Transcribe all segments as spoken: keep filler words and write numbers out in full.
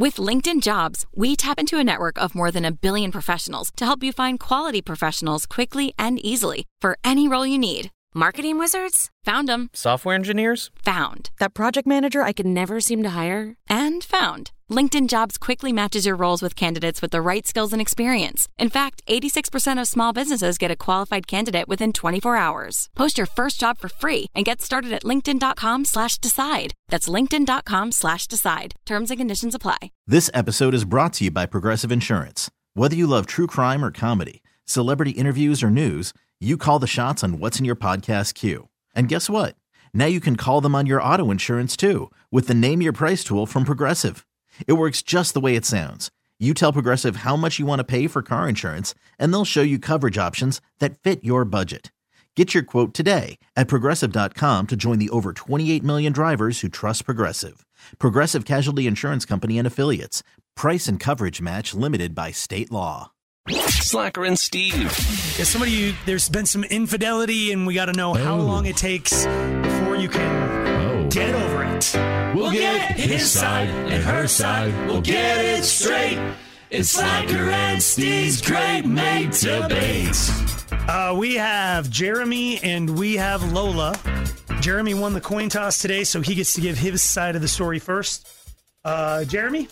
With LinkedIn Jobs, we tap into a network of more than a billion professionals to help you find quality professionals quickly and easily for any role you need. Marketing wizards? Found them. Software engineers? Found. That project manager I could never seem to hire? And found. LinkedIn Jobs quickly matches your roles with candidates with the right skills and experience. In fact, eighty-six percent of small businesses get a qualified candidate within twenty-four hours. Post your first job for free and get started at linkedin.com slash decide. That's linkedin.com slash decide. Terms and conditions apply. This episode is brought to you by Progressive Insurance. Whether you love true crime or comedy, celebrity interviews or news, you call the shots on what's in your podcast queue. And guess what? Now you can call them on your auto insurance too with the Name Your Price tool from Progressive. It works just the way it sounds. You tell Progressive how much you want to pay for car insurance, and they'll show you coverage options that fit your budget. Get your quote today at Progressive dot com to join the over twenty-eight million drivers who trust Progressive. Progressive Casualty Insurance Company and Affiliates. Price and coverage match limited by state law. Slacker and Steve. Yeah, somebody, there's been some infidelity, and we got to know how Oh. long it takes before you can Oh. get over it. We'll, we'll get, get his side and her side. We'll get it straight. It's Slacker and Steve's Great Mate Debate. Uh, we have Jeremy and we have Lola. Jeremy won the coin toss today, so he gets to give his side of the story first. Uh, Jeremy?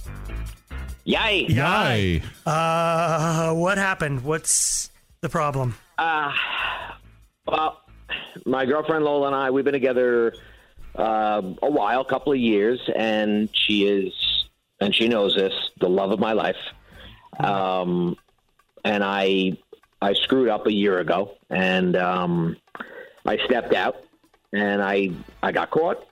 Yay. Yay. Uh, what happened? What's the problem? Uh, well, my girlfriend Lola and I, we've been together uh, a while, a couple of years, and she is, and she knows this, the love of my life. Um, and I, I screwed up a year ago, and um, I stepped out, and I, I got caught,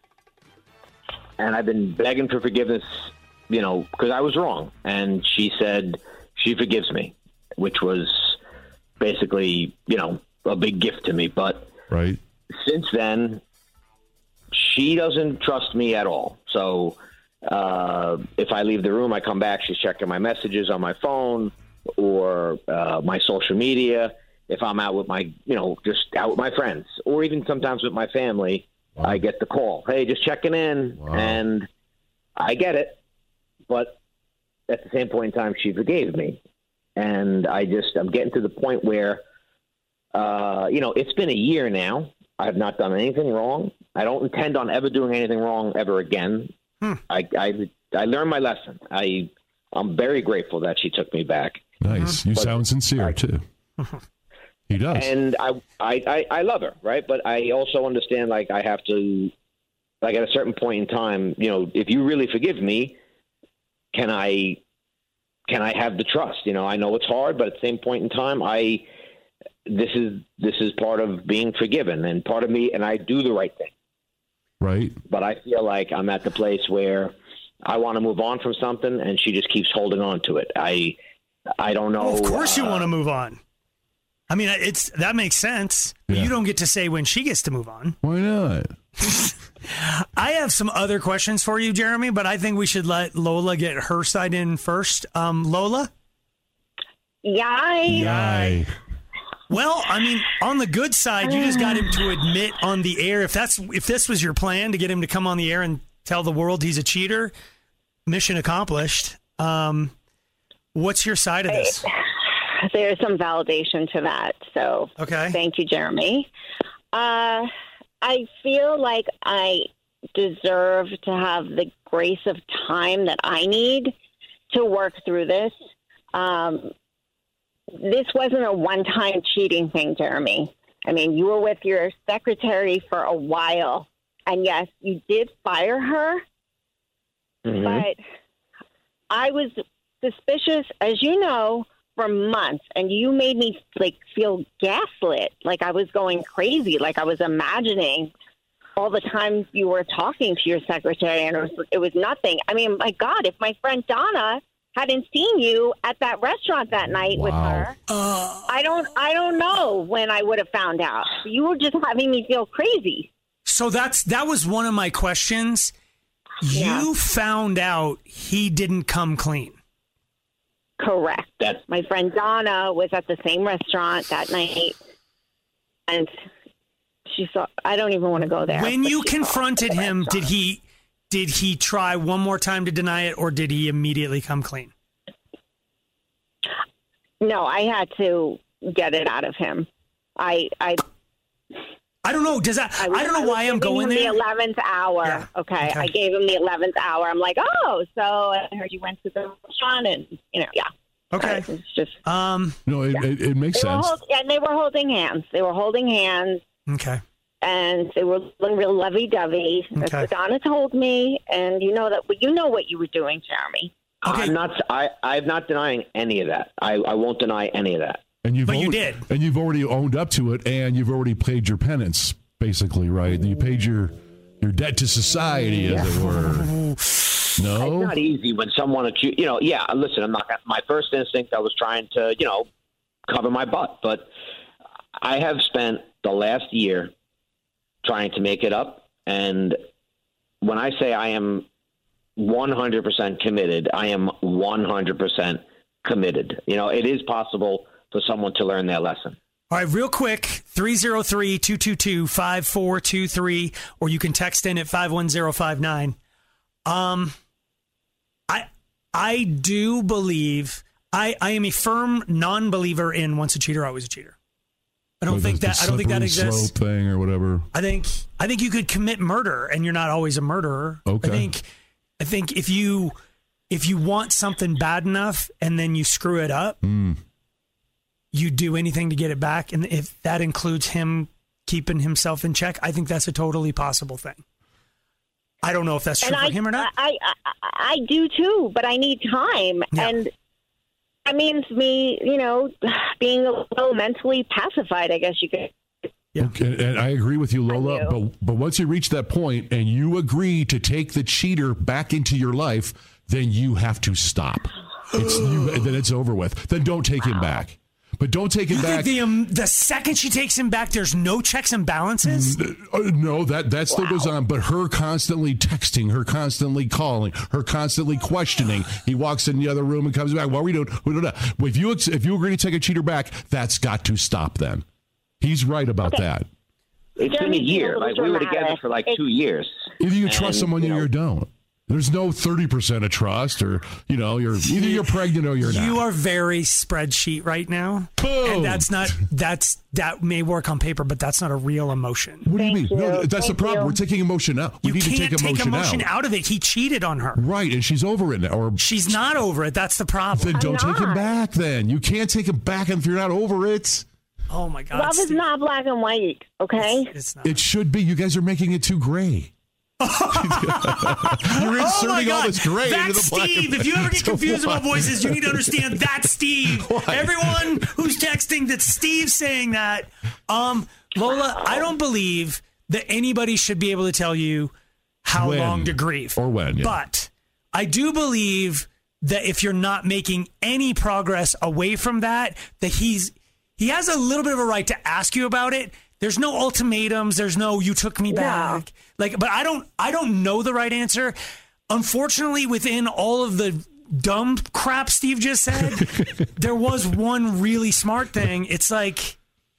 and I've been begging for forgiveness, you know, because I was wrong. And she said she forgives me, which was basically, you know, a big gift to me. But right. Since then, she doesn't trust me at all. So uh, if I leave the room, I come back, she's checking my messages on my phone or uh, my social media. If I'm out with my, you know, just out with my friends or even sometimes with my family, wow. I get the call. Hey, just checking in. Wow. And I get it. But at the same point in time, she forgave me. And I just, I'm getting to the point where, uh, you know, it's been a year now. I have not done anything wrong. I don't intend on ever doing anything wrong ever again. Hmm. I, I, I learned my lesson. I, I'm very grateful that she took me back. Nice. You but, sound sincere, I, too. He does. And I, I, I, I love her, right? But I also understand, like, I have to, like, at a certain point in time, you know, if you really forgive me, Can I can I have the trust? You know, I know it's hard, but at the same point in time, I this is this is part of being forgiven and part of me, and I do the right thing. Right. But I feel like I'm at the place where I want to move on from something, and she just keeps holding on to it. I I don't know. Well, of course, uh, you want to move on. I mean, it's that makes sense. But yeah. You don't get to say when she gets to move on. Why not? I have some other questions for you, Jeremy, but I think we should let Lola get her side in first. Um, Lola? Yay. Yay. Well, I mean, on the good side, you just got him to admit on the air. If that's if this was your plan, to get him to come on the air and tell the world he's a cheater, mission accomplished. Um, what's your side of this? There's some validation to that. So okay. Thank you, Jeremy. Uh I feel like I deserve to have the grace of time that I need to work through this. Um, this wasn't a one-time cheating thing, Jeremy. I mean, you were with your secretary for a while, and yes, you did fire her, mm-hmm. but I was suspicious, as you know, for months, and you made me like feel gaslit, like I was going crazy, like I was imagining all the times you were talking to your secretary, and it was, it was nothing. I mean, my God, if my friend Donna hadn't seen you at that restaurant that night wow. with her, uh, I don't, I don't know when I would have found out. You were just having me feel crazy. So that's that was one of my questions. Yeah. You found out he didn't come clean. Correct. That's- My friend Donna was at the same restaurant that night, and she saw. I don't even want to go there. When you confronted him, did he did he try one more time to deny it, or did he immediately come clean? No, I had to get it out of him. I, I, I don't know. Does that? I, was, I don't know I why I'm going him there. The eleventh hour. Yeah. Okay. okay, I gave him the eleventh hour. I'm like, oh, so I heard you went to the restaurant, and you know, yeah. Okay. It's just um. No, it, yeah. it, it makes they sense. Hold, yeah, and they were holding hands. They were holding hands. Okay. And they were real lovey-dovey. That's okay. what Donna told me, and you know that you know what you were doing, Jeremy. Okay. I'm not. I, I'm not denying any of that. I, I won't deny any of that. And you've but already, you did. And you've already owned up to it, and you've already paid your penance, basically, right? You paid your your debt to society, as yeah. it were. No, it's not easy when someone, you know. Yeah, listen. I'm not. My first instinct, I was trying to, you know, cover my butt, but I have spent the last year trying to make it up, and when I say I am one hundred percent committed, I am one hundred percent committed. You know, it is possible for someone to learn their lesson. All right, real quick, three oh three, two two two, five four two three, or you can text in at five one zero five nine. Um, I I do believe, I, I am a firm non-believer in once a cheater, always a cheater. I don't think that I don't think that exists. Slope thing or whatever. I think I think you could commit murder and you're not always a murderer. Okay. I think I think if you if you want something bad enough and then you screw it up, mm. you do anything to get it back, and if that includes him keeping himself in check, I think that's a totally possible thing. I don't know if that's true and for I, him or not. I, I I do too, but I need time, yeah. and that means me, you know, being a little mentally pacified, I guess you could. Yeah. Okay, and I agree with you, Lola. But but once you reach that point and you agree to take the cheater back into your life, then you have to stop. It's you. Then it's over with. Then don't take him back. But don't take him you back. Think the, um, the second she takes him back, there's no checks and balances? Uh, no, that, that still wow. goes on. But her constantly texting, her constantly calling, her constantly questioning. He walks in the other room and comes back. What are we doing? We don't know. If you, if you agree to take a cheater back, that's got to stop then. He's right about okay. that. It's been a year. Like we were together for like two years. Either you trust someone or you don't. There's no thirty percent of trust, or, you know, you're either you're pregnant or you're not. You are very spreadsheet right now. Boom. And that's not, that's, that may work on paper, but that's not a real emotion. What do you Thank mean? you. No, that's Thank the problem. you. We're taking emotion out. We you need can't to take emotion, take emotion out. out of it. He cheated on her. Right, and she's over it now. Or she's not over it. That's the problem. Then don't I'm take him not. back then. You can't take him back if you're not over it. Oh, my God. Love Steve. is not black and white, okay? It's, it's not. It should be. You guys are making it too gray. You're inserting oh all this gray that's into the black. Steve. If you ever get confused about voices, you need to understand that's Steve. Why? Everyone who's texting, that's Steve saying that. Um, Lola, I don't believe that anybody should be able to tell you how when, long to grieve. Or when, yeah. But I do believe that if you're not making any progress away from that, that he's he has a little bit of a right to ask you about it. There's no ultimatums. There's no "you took me back." No. Like, but I don't. I don't know the right answer. Unfortunately, within all of the dumb crap Steve just said, there was one really smart thing. It's like,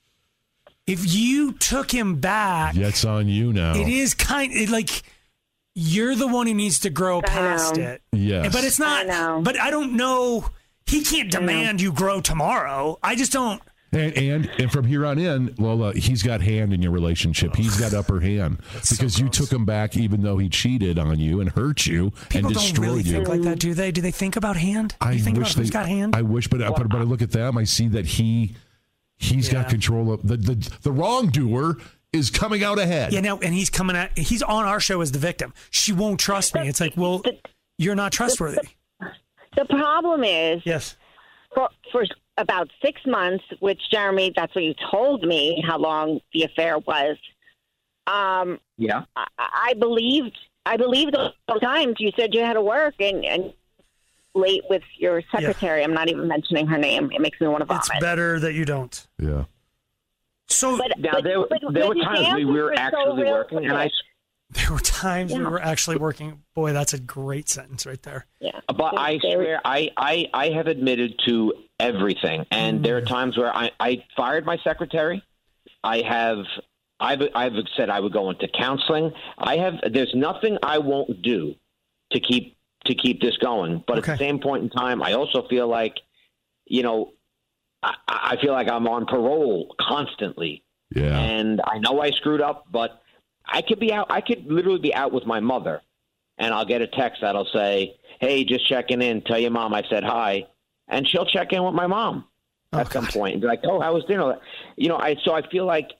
if you took him back, yeah, it's on you now. It is kind of like you're the one who needs to grow past it. Yes, but it's not. I know. But I don't know. He can't demand you grow tomorrow. I just don't. And, and and from here on in, Lola, he's got hand in your relationship. He's got upper hand because so you took him back even though he cheated on you and hurt you People and don't destroyed really you. think like that, do they? Do they think about hand? Do I you think wish about who's they, got hand? I wish, but, but but I look at them. I see that he he's Yeah. got control of the the the wrongdoer is coming out ahead. Yeah, now and he's coming at. He's on our show as the victim. She won't trust me. It's like, well, you're not trustworthy. The problem is, Yes. for, for about six months, which, Jeremy, that's what you told me how long the affair was. Um, Yeah. I, I believed, I believed all the times you said you had to work and, and late with your secretary. I'm not even mentioning her name. It makes me want to vomit. It's better that you don't. Yeah. So But, Now but, there, but, there but were his times we answers were were so actually real working, and I. quick. there were times we Yeah. were actually working. Boy, that's a great sentence right there. Yeah. But I They were- swear, I, I, I have admitted to everything. And there are times where I, I fired my secretary. I have I've I've said I would go into counseling. I have. There's nothing I won't do to keep to keep this going. But Okay. at the same point in time, I also feel like, you know, I, I feel like I'm on parole constantly. Yeah. And I know I screwed up, but I could be out. I could literally be out with my mother, and I'll get a text that'll say, "Hey, just checking in. Tell your mom I said hi," and she'll check in with my mom at Oh, some God. point and be like, "Oh, how was dinner?" You know, I so I feel like,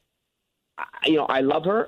you know, I love her,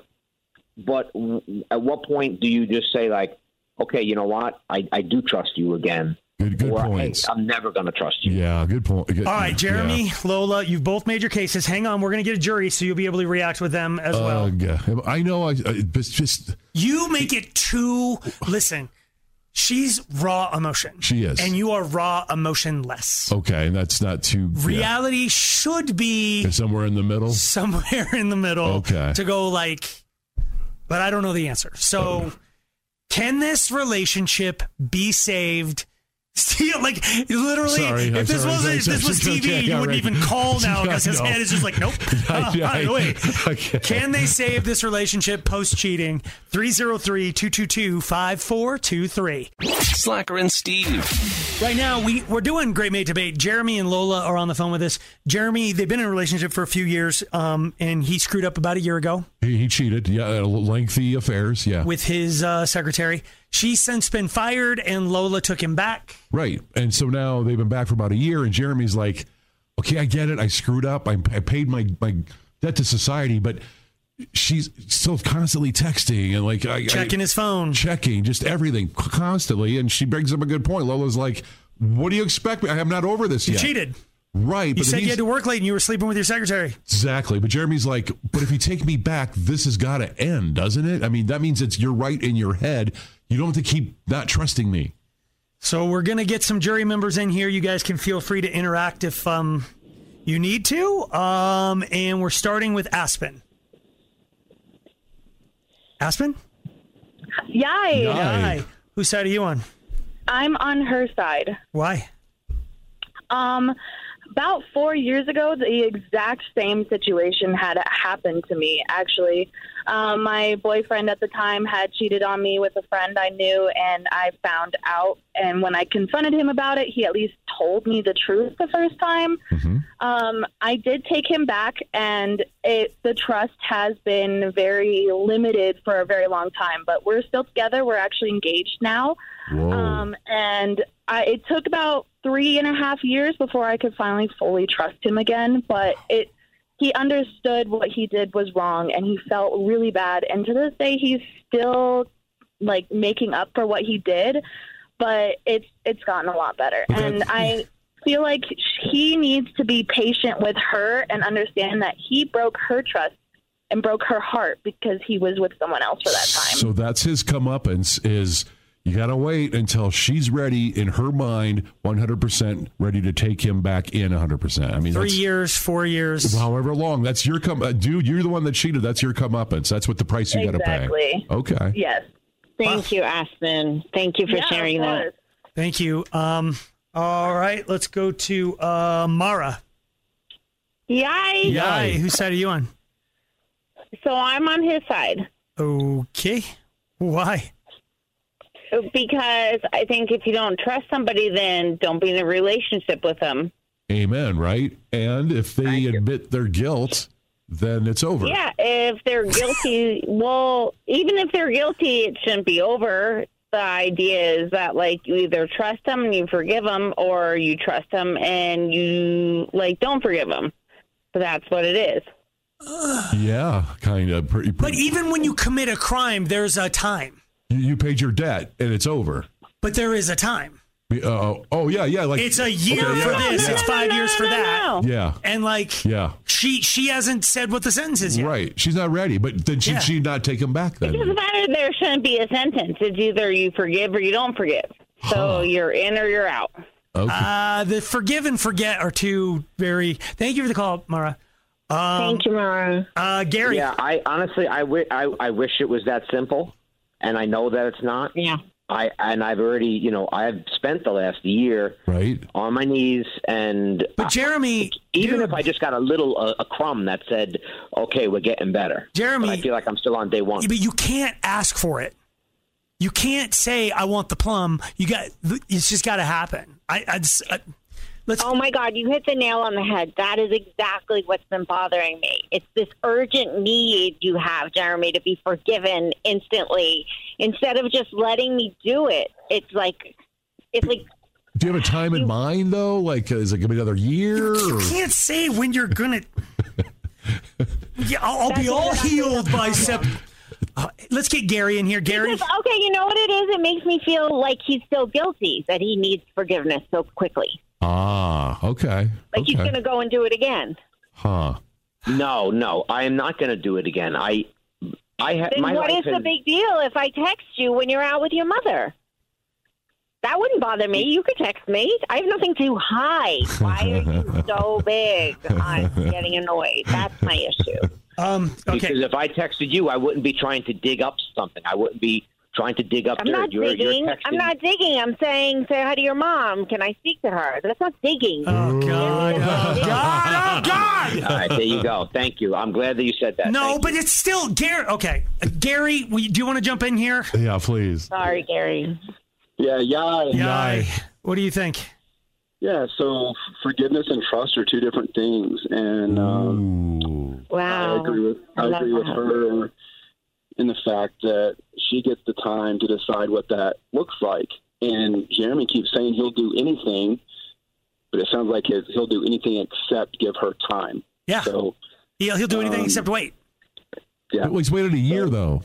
but at what point do you just say like, "Okay, you know what? I, I do trust you again," Good, good or points. "Hey, I'm never going to trust you." Yeah, good point. Good- All right, Jeremy, yeah. Lola, you've both made your cases. Hang on, we're going to get a jury, so you'll be able to react with them as well. Ugh. I know. I, I it's just You make it too. Listen, she's raw emotion. She is. and you are raw emotionless. okay. That's not too yeah. Reality should be somewhere in the middle. somewhere in the middle. Okay. To go like, but I don't know the answer. So, can this relationship be saved? Still, like literally, Sorry, if I'm this sorry, wasn't, if sorry, this was sorry, T V, okay, you all wouldn't right. even call now because I his know. head is just like, nope. Uh, I- by the way, okay. can they save this relationship post cheating? three oh three, two two two, five four two three. Slacker and Steve. Right now, we, we're doing Great Mate Debate. Jeremy and Lola are on the phone with us. Jeremy, they've been in a relationship for a few years, um, and he screwed up about a year ago He, he cheated. Yeah, lengthy affairs. Yeah. with his uh, secretary. She's since been fired, and Lola took him back. Right. And so now they've been back for about a year, and Jeremy's like, okay, I get it. I screwed up. I, I paid my, my debt to society, but she's still constantly texting and like I, Checking I, his phone. checking just everything constantly. And she brings up a good point. Lola's like, what do you expect me? I'm not over this You yet. cheated. Right. You but said then you he's- had to work late, and you were sleeping with your secretary. Exactly. But Jeremy's like, but if you take me back, this has got to end, doesn't it? I mean, that means it's you're right in your head. You don't have to keep not trusting me. So we're going to get some jury members in here. You guys can feel free to interact if um, you need to. Um, and we're starting with Aspen. Aspen? Yay. Hi. Whose side are you on? I'm on her side. Why? Um, about four years ago, the exact same situation had happened to me, actually. Um, my boyfriend at the time had cheated on me with a friend I knew, and I found out. And when I confronted him about it, he at least told me the truth the first time. Mm-hmm. Um, I did take him back, and it, the trust has been very limited for a very long time. But we're still together. We're actually engaged now. Whoa. Um, and I, it took about three and a half years before I could finally fully trust him again. But it, he understood what he did was wrong, and he felt really bad. And to this day, he's still like making up for what he did. But it's it's gotten a lot better, But and that's- I feel like he needs to be patient with her and understand that he broke her trust and broke her heart because he was with someone else for that time. So that's his comeuppance is you got to wait until she's ready in her mind, one hundred percent ready to take him back in one hundred percent. I mean, Three that's, years, four years. however long, that's your come, uh, dude, you're the one that cheated. That's your comeuppance. That's what the price you got to pay. Exactly. Okay. Yes. Thank you, Aspen. Thank you for Yeah, of sharing that. course. Thank you. Um, all right, let's go to uh, Mara. Yay! Yay. Whose side are you on? So I'm on his side Okay. Why? because I think if you don't trust somebody, then don't be in a relationship with them. Amen. Right. And if they admit their guilt, then it's over. Yeah, if they're guilty, well, even if they're guilty, it shouldn't be over. The idea is that, like, you either trust them and you forgive them, or you trust them and you, like, don't forgive them. So that's what it is. Yeah. Kind of. Pretty, But pretty, even when you commit a crime, there's a time. you, you paid your debt and it's over. But there is a time. Uh, oh, yeah. Yeah. Like It's a year Okay, for yeah, this. yeah. It's five No, years no, for no, that. no. Yeah. And like, Yeah. she she hasn't said what the sentence is yet. Right. She's not ready. But then should Yeah. she not take him back It doesn't then? matter. There shouldn't be a sentence. It's either you forgive or you don't forgive. So Huh. you're in or you're out. Okay. Uh, the forgive and forget are two very. Thank you for the call, Mara. Um, Thank you, Mara. Uh, Gary. Yeah, I honestly, I, wi- I, I wish it was that simple, and I know that it's not. Yeah. I and I've already, you know, I've spent the last year right on my knees, and but Jeremy, I, even dude, if I just got a little a, a crumb that said, "Okay, we're getting better," Jeremy, but I feel like I'm still on day one. But you can't ask for it. You can't say, "I want the plum." You got it's just got to happen. I, I, just, I let's. Oh my God, you hit the nail on the head. That is exactly what's been bothering me. It's this urgent need you have, Jeremy, to be forgiven instantly instead of just letting me do it. It's like, it's like. Do you have a time in mind though? Like, is it gonna be another year? You, you or? can't say when you're gonna. Yeah, I'll, I'll be all exactly healed by September. Uh, let's get Gary in here. Gary. Because, okay, you know what it is? It makes me feel like he's still guilty, that he needs forgiveness so quickly. Ah, okay. Like okay. he's going to go and do it again. Huh. No, no, I am not going to do it again. I, I ha- Then my what life is the has- big deal if I text you when you're out with your mother? That wouldn't bother me. You could text me. I have nothing to hide. Why are you so big on getting annoyed? That's my issue. Um, okay. Because if I texted you, I wouldn't be trying to dig up something. I wouldn't be trying to dig up I'm dirt. not You're, digging. you're I'm not digging. I'm saying, say hi to your mom. Can I speak to her? That's not digging. Oh, God. Oh, God. Oh, God. All right, there you go. Thank you. I'm glad that you said that. No, Thank but you. it's still Gary. Okay, uh, Gary, we, do you want to jump in here? Yeah, please. Sorry, Gary. Yeah, yeah. Yay. What do you think? Yeah, so forgiveness and trust are two different things, and um, Wow. I agree with I, I love agree with that. her in the fact that she gets the time to decide what that looks like. And Jeremy keeps saying he'll do anything, but it sounds like his, he'll do anything except give her time. Yeah. So He'll, he'll do anything um, except wait. yeah, Well, he's waited a year though.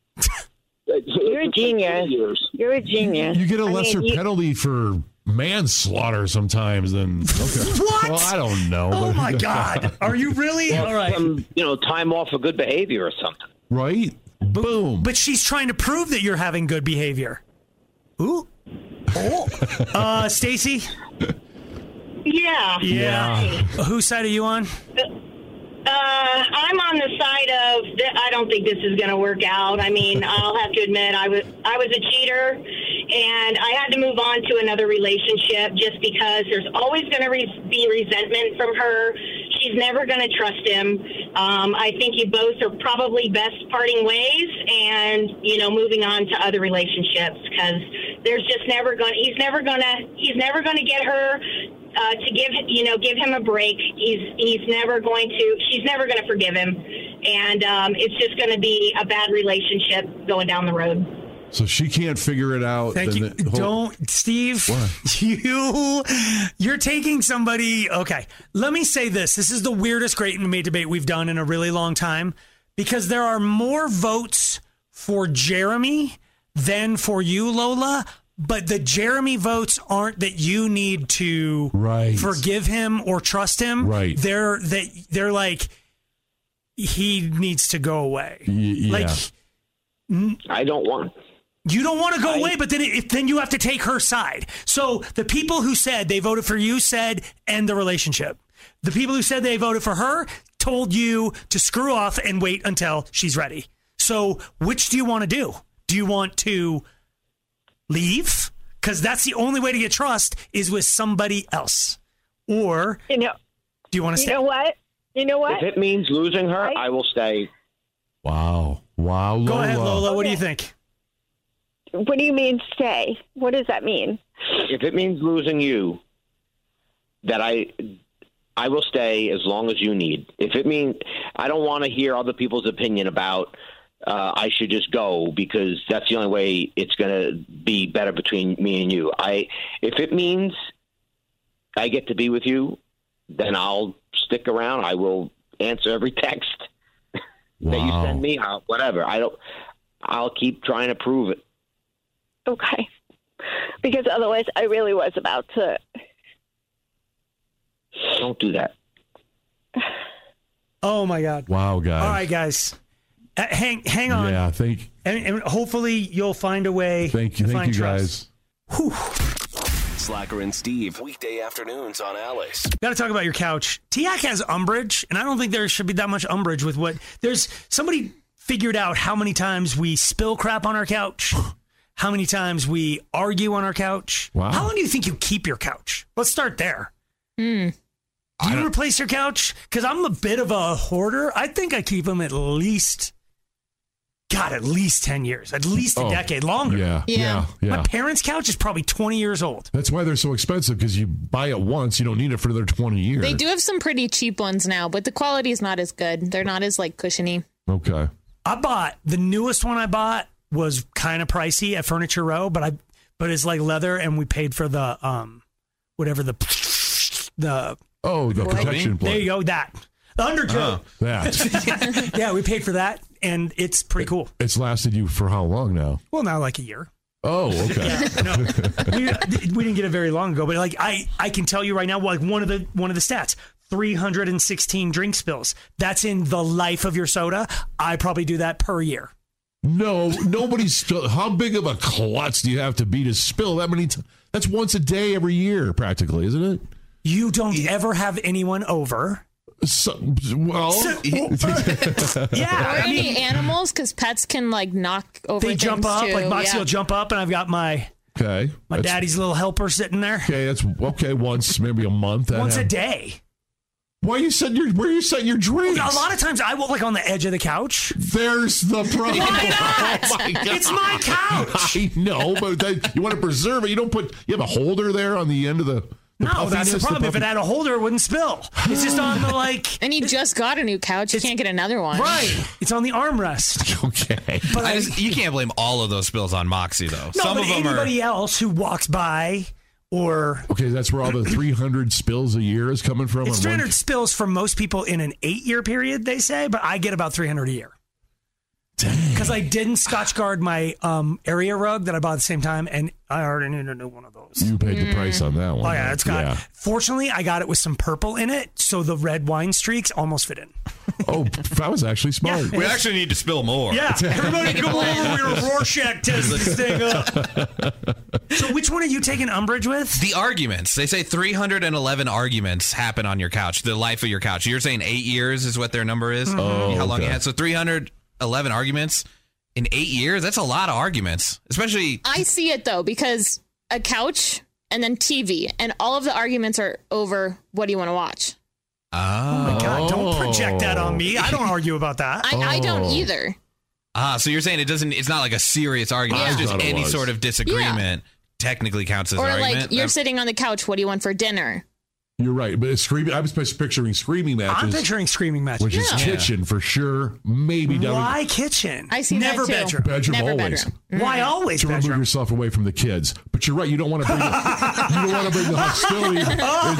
You're a genius. You're a genius. You get a I mean, lesser you- penalty for manslaughter sometimes than okay. What? Well, I don't know. Oh, but- my God. Are you really? Well, All right. some, you know, time off for good behavior or something. Right? Boom. But she's trying to prove that you're having good behavior. Ooh. Oh. Uh, Stacy? Yeah. Yeah. Whose side are you on? Uh, I'm on the side of th- I don't think this is going to work out. I mean, I'll have to admit I was I was a cheater, and I had to move on to another relationship just because there's always going to re- be resentment from her. She's never going to trust him. Um, I think you both are probably best parting ways, and you know, moving on to other relationships because there's just never going. He's never going to. He's never going to get her. Uh, to give you know give him a break. He's he's never going to. She's never going to forgive him, and um, it's just going to be a bad relationship going down the road. So she can't figure it out. Thank then you. the whole- Don't, Steve. What? You, you're taking somebody. Okay, let me say this. This is the weirdest Great and Made debate we've done in a really long time because there are more votes for Jeremy than for you, Lola. But the Jeremy votes aren't that you need to Right. forgive him or trust him. Right. They're that they're like he needs to go away. Y- yeah. Like I don't want. you don't want to go I- away, but then it, then you have to take her side. So the people who said they voted for you said end the relationship. The people who said they voted for her told you to screw off and wait until she's ready. So which do you want to do? Do you want to leave? Because that's the only way to get trust is with somebody else. Or You know, do you want to you stay? know what? You know what? If it means losing her, I- I will stay. Wow. Wow, Lola. Go ahead, Lola. What do you Okay. think? What do you mean stay? What does that mean? If it means losing you, that I I will stay as long as you need. If it means I don't want to hear other people's opinion about uh, I should just go because that's the only way it's going to be better between me and you. I if it means I get to be with you, then I'll stick around. I will answer every text that you Wow. send me. I'll, whatever. I don't. I'll keep trying to prove it. Okay. Because otherwise I really was about to. Don't do that. Oh my God. Wow, guys. All right, guys. Uh, hang hang on. Yeah, thank And, and hopefully you'll find a way thank you. to Thank find you trust. guys. Whew. Slacker and Steve, weekday afternoons on Alice. Got to talk about your couch. T A C has umbrage, and I don't think there should be that much umbrage with what there's somebody figured out how many times we spill crap on our couch, how many times we argue on our couch. Wow. How long do you think you keep your couch? Let's start there. Mm. Do you replace your couch? Because I'm a bit of a hoarder. I think I keep them at least, God, at least ten years, at least a Oh, decade longer. Yeah, yeah, yeah. My parents' couch is probably twenty years old. That's why they're so expensive, because you buy it once, you don't need it for another twenty years. They do have some pretty cheap ones now, but the quality is not as good. They're not as like cushiony. Okay. I bought the newest one I bought was kind of pricey at Furniture Row, but I but it's like leather, and we paid for the um whatever the the oh the Right. protection plate. There you go, that the undercoat. Uh, that Yeah, we paid for that, and it's pretty cool. it's lasted you for how long now? Well, now like a year. Oh, okay. Yeah, no, we, we didn't get it very long ago, but like I, I can tell you right now, like one of the one of the stats, three hundred sixteen drink spills. That's in the life of your soda. I probably do that per year. No, nobody's. Spill, how big of a klutz do you have to be to spill that many? T- that's once a day every year, practically, isn't it? You don't ever have anyone over. So, well, So- yeah, Or I any mean, animals, because pets can like knock over. they jump things, up. too. Like Moxie Yeah. will jump up, and I've got my okay. my That's- daddy's little helper sitting there Okay, that's okay. Once, maybe a month. that once a happens. day. Why you setting your? Where you setting your drinks? A lot of times I will like on the edge of the couch. There's the problem. Why not? Oh my God. It's my couch. I know, but that, you want to preserve it. You don't put. You have a holder there on the end of the. the No, that's the puffiness, problem. If it puffy- had a holder, it wouldn't spill. It's just on the like. And you just got a new couch. You It's- can't get another one. Right. It's on the armrest. Okay. But I I, just, you can't blame all of those spills on Moxie, though. no, Some but of them anybody are. else who walks by or Okay, that's where all the three hundred spills a year is coming from. it's on three one- hundred spills for most people in an eight-year period, they say, but I get about three hundred a year. Because I didn't Scotch guard my um, area rug that I bought at the same time, and I already need a new one of those. You paid the price on that one. Oh yeah, it's got. Yeah. Fortunately, I got it with some purple in it, so the red wine streaks almost fit in. Oh, that was actually smart. We actually need to spill more. Yeah, everybody go over your Rorschach test this thing up. So, which one are you taking umbrage with? The arguments. They say three hundred eleven arguments happen on your couch, the life of your couch. You're saying eight years is what their number is? Oh, How long okay. you had? So three hundred eleven arguments in eight years? That's a lot of arguments, especially. I see it though, because a couch and then T V, and all of the arguments are over what do you want to watch. Oh. My God, don't project that on me. I don't argue about that. I, I don't Oh. either. Ah, so you're saying it doesn't, it's not like a serious argument. I It's just thought it any was. sort of disagreement technically counts as Or an like argument. you're Um, sitting on the couch. What do you want for dinner? You're right, but it's screaming. I was picturing screaming matches, I'm picturing screaming matches. which is Yeah. kitchen for sure. Maybe down Why kitchen? I see Never that too. bedroom. bedroom Never always. bedroom. Why always To remove bedroom? yourself away from the kids, but you're right. You don't want to bring the, you don't want to bring the hostility. into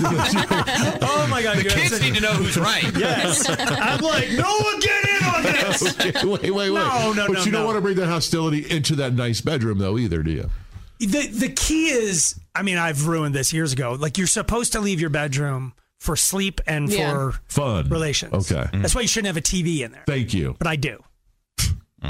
the- Oh my God! the you kids guys- need to know who's right. Yes, I'm like, no one get in on this. Okay, wait, wait, wait. No, no, but no, you don't no. want to bring that hostility into that nice bedroom, though, either, do you? The the key is, I mean, I've ruined this years ago. Like, you're supposed to leave your bedroom for sleep and Yeah. for Fun relations. Okay, That's why you shouldn't have a T V in there. thank you. But I do. I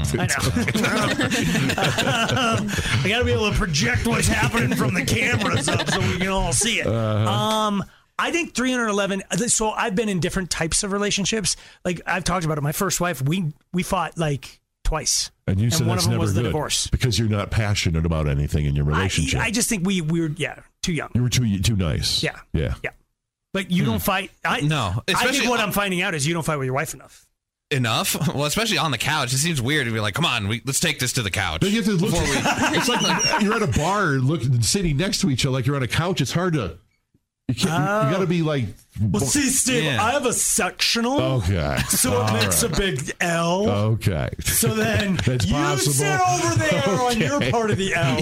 know. I got to be able to project what's happening from the cameras up so we can all see it. Uh-huh. Um, I think three hundred eleven. So I've been in different types of relationships. Like I've talked about it. My first wife, we we fought like twice. And you said one that's of them never was the good divorce. because you're not passionate about anything in your relationship. I, I just think we we were yeah too young. you were too too nice. Yeah. yeah. Yeah. But you don't fight. I, No, I especially think what I'm finding out is you don't fight with your wife enough. enough. Well, especially on the couch, it seems weird to be like, "Come on, we, let's take this to the couch." Then you have to look. Before we- It's like you're at a bar, looking, sitting next to each other, like you're on a couch. It's hard to. You, can't, you, got to be like. Well, see, Steve, Yeah. I have a sectional, Okay. so it All makes right. a big L. Okay. So then That's you possible. sit over there on your Okay. part of the L.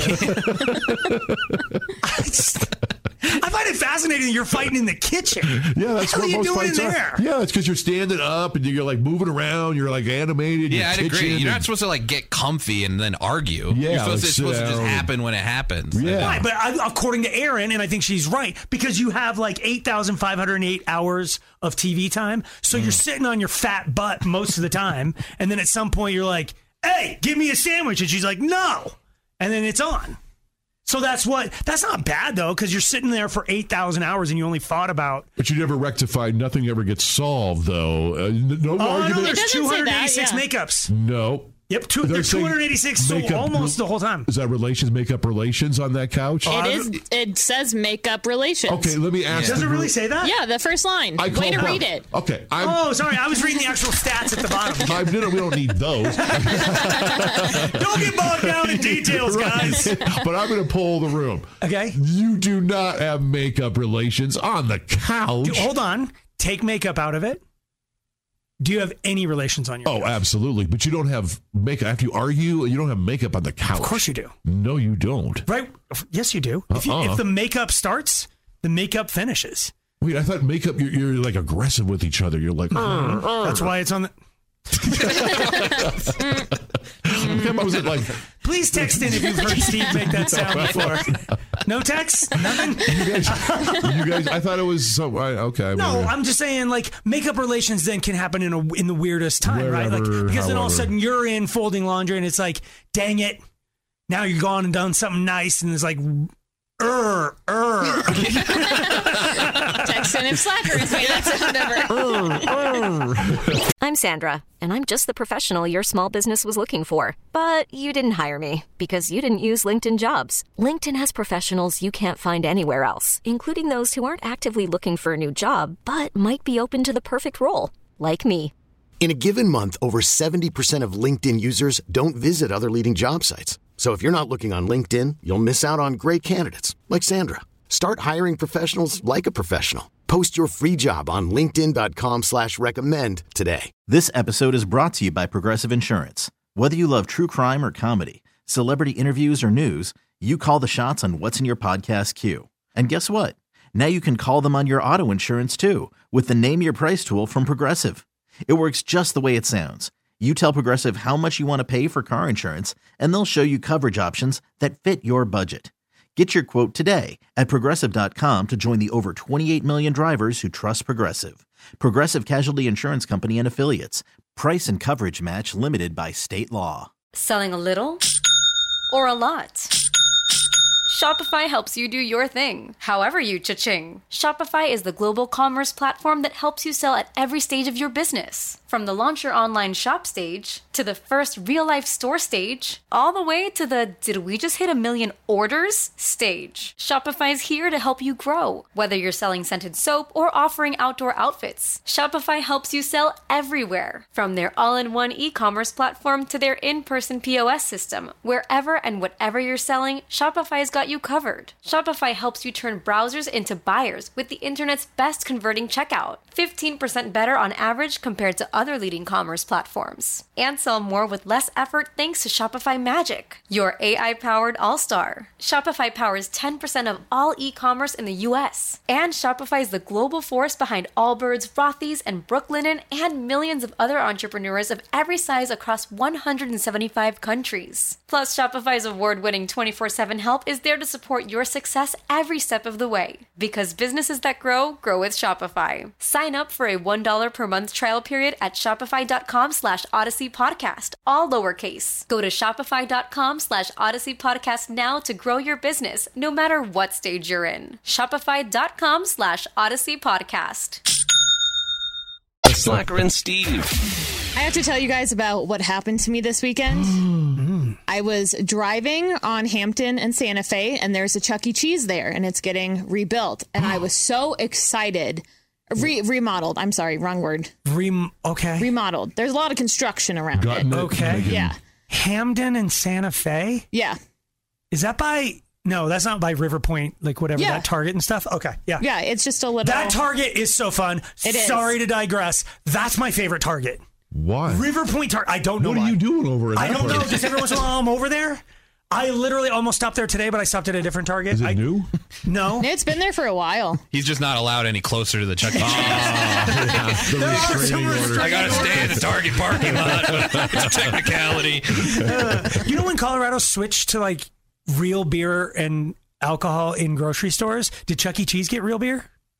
I, just, I find it fascinating that you're fighting in the kitchen. Yeah, that's what what are you most doing fights in are. there? Yeah, it's because you're standing up and you're like moving around. You're like animated. yeah, I'd you're agree. kitchen You're not and- supposed to like get comfy and then argue. Yeah, you're supposed, like to, it's supposed to sit just down. happen when it happens. Yeah. Right, but I, according to Erin, and I think she's right, because you have like eight thousand five hundred eight hours of T V time, so Mm. you're sitting on your fat butt most of the time, and then at some point you're like, hey, give me a sandwich, and she's like, no, and then it's on. So that's what, that's not bad though, because you're sitting there for eight thousand hours and you only thought about. But you never rectify. Nothing ever gets solved, though. Uh, n- no Oh, no, argument. there's doesn't say two hundred that, eighty-six yeah. makeups. No. Yep, two, They're they're saying two hundred eighty-six, so makeup- almost the whole time. Is that relations, makeup relations on that couch? It is. It says makeup relations. Okay, let me ask. Does the it really group- say that? Yeah, the first line. I Way to call- read it. Okay. I'm, Oh, sorry. I was reading the actual stats at the bottom. I, no, no, we don't need those. Don't get bogged down in details, guys. Right. But I'm going to poll the room. Okay. You do not have makeup relations on the couch. Do- hold on. Take makeup out of it. Do you have any relations on your Oh, couch? absolutely. But you don't have makeup. After you argue, you don't have makeup on the couch. Of course you do. No, you don't. Right? Yes, you do. If, you, Uh-uh. if the makeup starts, the makeup finishes. Wait, I thought makeup, you're, you're like aggressive with each other. You're like, Mm-hmm. That's why it's on the... I was like, Please text in if you've heard Steve make that sound before. No text? Nothing? you guys, you guys, I thought it was so, I, okay. No, maybe. I'm just saying, like, makeup relations then can happen in a in the weirdest time, right? Like, Wherever, because then all of a however. sudden you're in folding laundry and it's like, dang it, now you're gone and done something nice, and it's like, er, er. Text in if Slacker has made that sound ever. I'm Sandra, and I'm just the professional your small business was looking for. But you didn't hire me because you didn't use LinkedIn Jobs. LinkedIn has professionals you can't find anywhere else, including those who aren't actively looking for a new job, but might be open to the perfect role, like me. In a given month, over seventy percent of LinkedIn users don't visit other leading job sites. So if you're not looking on LinkedIn, you'll miss out on great candidates like Sandra. Start hiring professionals like a professional. Post your free job on linkedin.com slash recommend today. This episode is brought to you by Progressive Insurance. Whether you love true crime or comedy, celebrity interviews or news, you call the shots on what's in your podcast queue. And guess what? Now you can call them on your auto insurance too with the Name Your Price tool from Progressive. It works just the way it sounds. You tell Progressive how much you want to pay for car insurance, and they'll show you coverage options that fit your budget. Get your quote today at Progressive dot com to join the over twenty-eight million drivers who trust Progressive. Progressive Casualty Insurance Company and Affiliates. Price and coverage match limited by state law. Selling a little or a lot? Shopify helps you do your thing, however you cha-ching. Shopify is the global commerce platform that helps you sell at every stage of your business. From the launch your online shop stage, to the first real-life store stage, all the way to the did we just hit a million orders stage. Shopify's here to help you grow. Whether you're selling scented soap or offering outdoor outfits, Shopify helps you sell everywhere. From their all-in-one e-commerce platform to their in-person P O S system, wherever and whatever you're selling, Shopify's got you covered. Shopify helps you turn browsers into buyers with the internet's best converting checkout. fifteen percent better on average compared to other leading commerce platforms. And sell more with less effort thanks to Shopify Magic, your A I-powered all-star. Shopify powers ten percent of all e-commerce in the U S. And Shopify is the global force behind Allbirds, Rothy's, and Brooklinen, and millions of other entrepreneurs of every size across one hundred seventy-five countries. Plus, Shopify's award-winning twenty-four seven help is there to support your success every step of the way. Because businesses that grow, grow with Shopify. Sign up for a one dollar per month trial period at shopify.com slash odyssey podcast, all lowercase. Go to shopify.com slash odyssey podcast now to grow your business, no matter what stage you're in. Shopify.com slash odyssey podcast. Slacker and Steve. I have to tell you guys about what happened to me this weekend. I was driving on Hampton and Santa Fe, and there's a Chuck E. Cheese there, and it's getting rebuilt. And I was so excited. Re- remodeled. I'm sorry, wrong word. Rem- okay. Remodeled. There's a lot of construction around it. Gotten it. Okay. Yeah. Hamden and Santa Fe? Yeah. Is that by... No, that's not by River Point, like whatever, Yeah. that Target and stuff? Okay, yeah. Yeah, it's just a little... That Target is so fun. It is. Sorry to digress. That's my favorite Target. Why? River Point Target. I don't know What why. are you doing over at I that don't know. place? Just every once in a while I'm over there. I literally almost stopped there today, but I stopped at a different Target. Is it I, new? No. It's been there for a while. He's just not allowed any closer to the Chuck E. Cheese. Ah, the There are some restraining order. restraining I gotta stay in the Target parking lot. It's a technicality. Uh, you know when Colorado switched to like real beer and alcohol in grocery stores, did Chuck E. Cheese get real beer?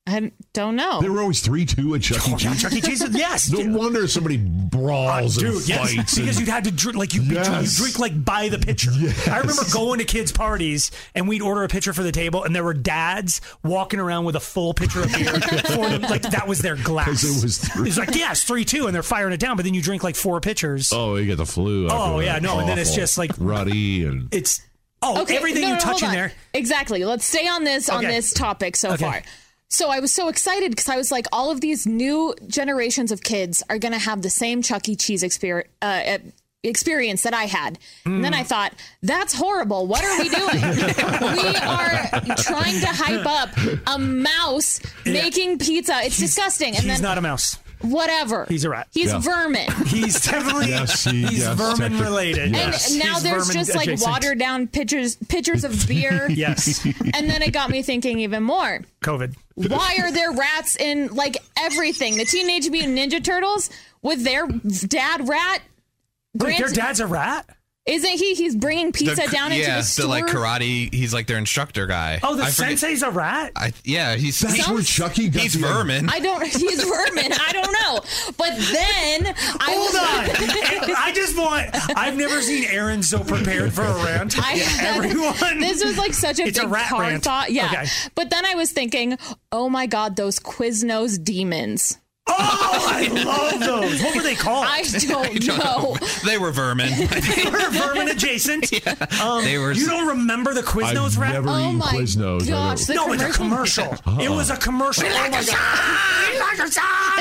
I don't know. There were always three two at Chuck E. Cheese. Chuck E. Cheese, yes. No wonder somebody brawls Uh, and dude, yes, fights. because and- you'd had to drink like you, Yes. you drink like by the pitcher. Yes. I remember going to kids' parties and we'd order a pitcher for the table, and there were dads walking around with a full pitcher of beer for them, like that was their glass. 'Cause it was three. It's like yeah, it's three two, and they're firing it down, but then you drink like four pitchers. Oh, you get the flu. after Oh, that. yeah, no, and then it's Awful. just like- ruddy and It's oh Okay, everything no, you no, touch hold in on. there. Exactly. Let's stay on this on Okay. this topic so Okay. far. So I was so excited because I was like, all of these new generations of kids are going to have the same Chuck E. Cheese exper- uh, experience that I had. And then I thought, that's horrible. What are we doing? We are trying to hype up a mouse making pizza. It's disgusting. And He's then not a mouse. whatever. He's a rat. He's Yeah. vermin. He's definitely Yes, he- he's yes, vermin technically. related. Yes. And now He's there's vermin just like adjacent. watered down pitchers pitchers of beer. Yes, And then it got me thinking even more. COVID. Why are there rats in like everything? The Teenage Mutant Ninja Turtles with their dad rat. Wait, Grant- their dad's a rat? Isn't he? He's bringing pizza The- down into yeah, the store. like karate. He's like their instructor guy. Oh, the I forget- sensei's a rat? I, yeah, he's That's he- where Chucky got he's the- vermin. I don't. He's vermin. I don't know. But then I Hold was, on. I just want. I've never seen Aaron so prepared for a rant. I had- Everyone. This was like such a It's a big rat car rant. thought. Yeah. Okay. But then I was thinking, oh my God, those Quiznos demons. Oh, I love those. What were they called? I don't, I don't know. They were vermin. They were vermin adjacent. Um, They were- You don't remember the Quiznos I've rat? never Oh eaten my Quiznos. I gosh, don't- the No, it's a commercial. It was a commercial. Oh my god!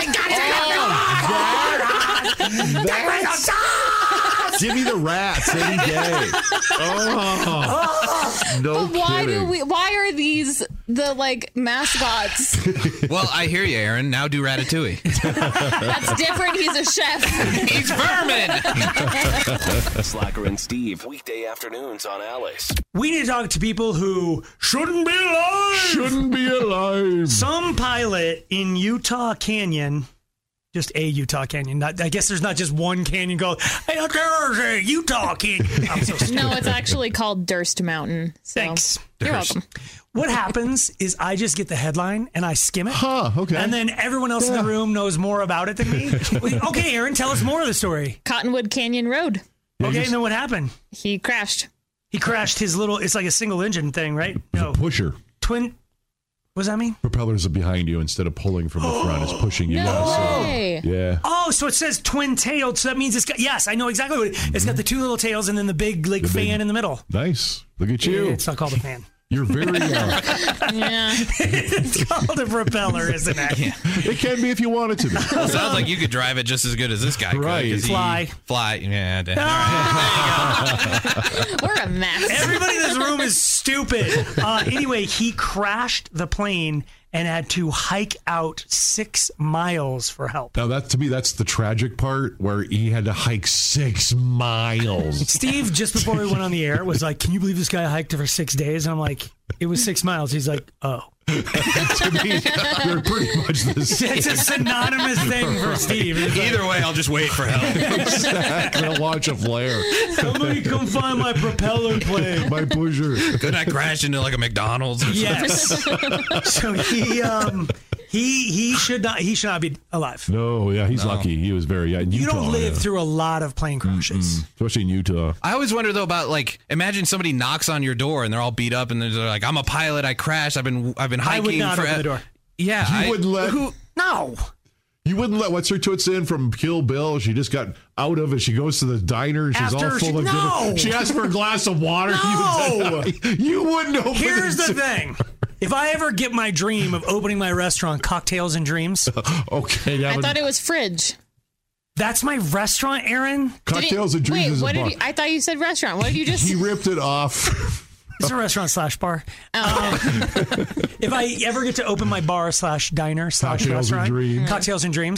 Give me the rats any day. Oh, no But why kidding. do we? Why are these the like mascots? Well, I hear you, Aaron. Now do Ratatouille. That's different. He's a chef. He's vermin. Slacker and Steve, weekday afternoons on Alice. We need to talk to people who shouldn't be alive. Shouldn't be alive. Some pilot in Utah Canyon, just a Utah Canyon. Not, I guess there's not just one canyon called, hey, out there's a Utah Canyon. I'm so stupid. No, it's actually called Durst Mountain. So. Thanks. You're Durst. welcome. What happens is I just get the headline and I skim it. Huh, okay. And then everyone else in the room knows more about it than me. Okay, Aaron, tell us more of the story. Cottonwood Canyon Road. Okay, and then what happened? He crashed. He crashed his little, it's like a single engine thing, right? No. Pusher. Twin, what does that mean? Propellers are behind you instead of pulling from the front. It's pushing you. No Yeah, so- way. yeah. Oh, so it says twin-tailed, so that means it's got, yes, I know exactly what it is. It's got the two little tails and then the big, like, The big- fan in the middle. Nice. Look at you. It's not called a fan. You're very. Uh, Yeah. It's called a propeller, isn't it? it can be if you want it to be. Well, sounds like you could drive it just as good as this guy. could, Right. 'cause he- Fly. Fly. Yeah. d- We're a mess. Everybody in this room is stupid. Uh, anyway, he crashed the plane and had to hike out six miles for help. Now that to me, that's the tragic part where he had to hike six miles. Steve, just before we went on the air, was like, can you believe this guy hiked for six days? And I'm like, it was six miles. He's like, oh. To me, they're pretty much the same. It's a synonymous thing for Steve. It's like, Either way, I'll just wait for help. Exactly. They'll launch a flare. somebody come find my propeller plane. My pusher. Couldn't I crash into like a McDonald's? Or Yes. So he um he he should not he should not be alive. No, yeah, he's lucky. He was very. Yeah, in You Utah, don't live yeah. through a lot of plane crashes. especially in Utah. I always wonder though about like imagine somebody knocks on your door and they're all beat up and they're like, I'm a pilot, I crashed, I've been I've been I hiking would not for open the door. Yeah, You I, wouldn't let. who No. You wouldn't let what's her toots in from Kill Bill. She just got out of it. She goes to the diner. She's After all she- full of no! dinner. She asked for a glass of water. No! You, would, you wouldn't open Here's it. the thing. If I ever get my dream of opening my restaurant, Cocktails and Dreams, Okay, that I would, thought it was fridge. that's my restaurant, Aaron. Cocktails Did and he- Dreams Wait, is a what did bar. you? I thought you said restaurant. What did you just? He ripped it off. It's a restaurant slash bar. Oh. Um, if I ever get to open my bar slash diner slash Cocktails and restaurant, Dreams. Cocktails and Dreams,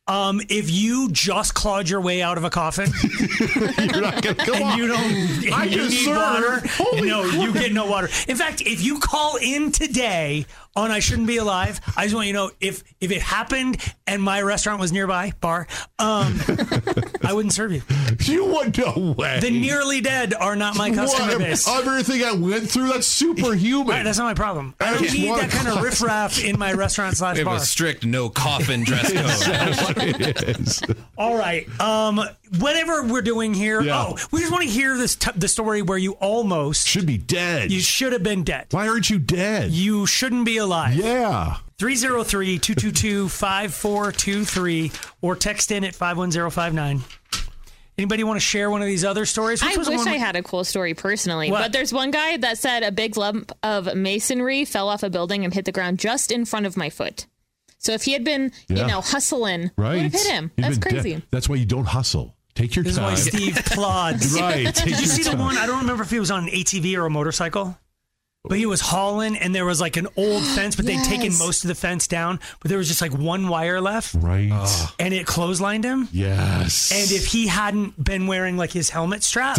Um, if you just clawed your way out of a coffin, You're not gonna come and on. you don't, I you just need served. water. Holy no, crap. you get no water. In fact, if you call in today on I Shouldn't Be Alive, I just want you to know if if it happened and my restaurant was nearby, bar, um, I wouldn't serve you. You would no way. The nearly dead are not my customer What? base. Everything I went through, that's superhuman. Right, that's not my problem. I don't That's need one that kind of class. riffraff in my restaurant slash We have bar. a strict no coffin dress code. That's what it is. All right. Um, whatever we're doing here. Yeah. Oh, we just want to hear this t- the story where you almost should be dead. You should have been dead. Why aren't you dead? You shouldn't be alive. Yeah. three oh three, two two two, five four two three or text in at five one zero five nine. Anybody want to share one of these other stories? Which I was the wish one I we- had a cool story personally, What? but there's one guy that said a big lump of masonry fell off a building and hit the ground just in front of my foot. So if he had been, Yeah. you know, hustling, Right. would have hit him. You've That's been crazy. dead. That's why you don't hustle. Take your This time. is why Steve plods. Right. Did Take you your see the time. one? I don't remember if he was on an A T V or a motorcycle. But he was hauling, and there was like an old fence, but they'd taken Yes. most of the fence down. But there was just like one wire left, Right. and it clotheslined him. Yes. And if he hadn't been wearing like his helmet strap,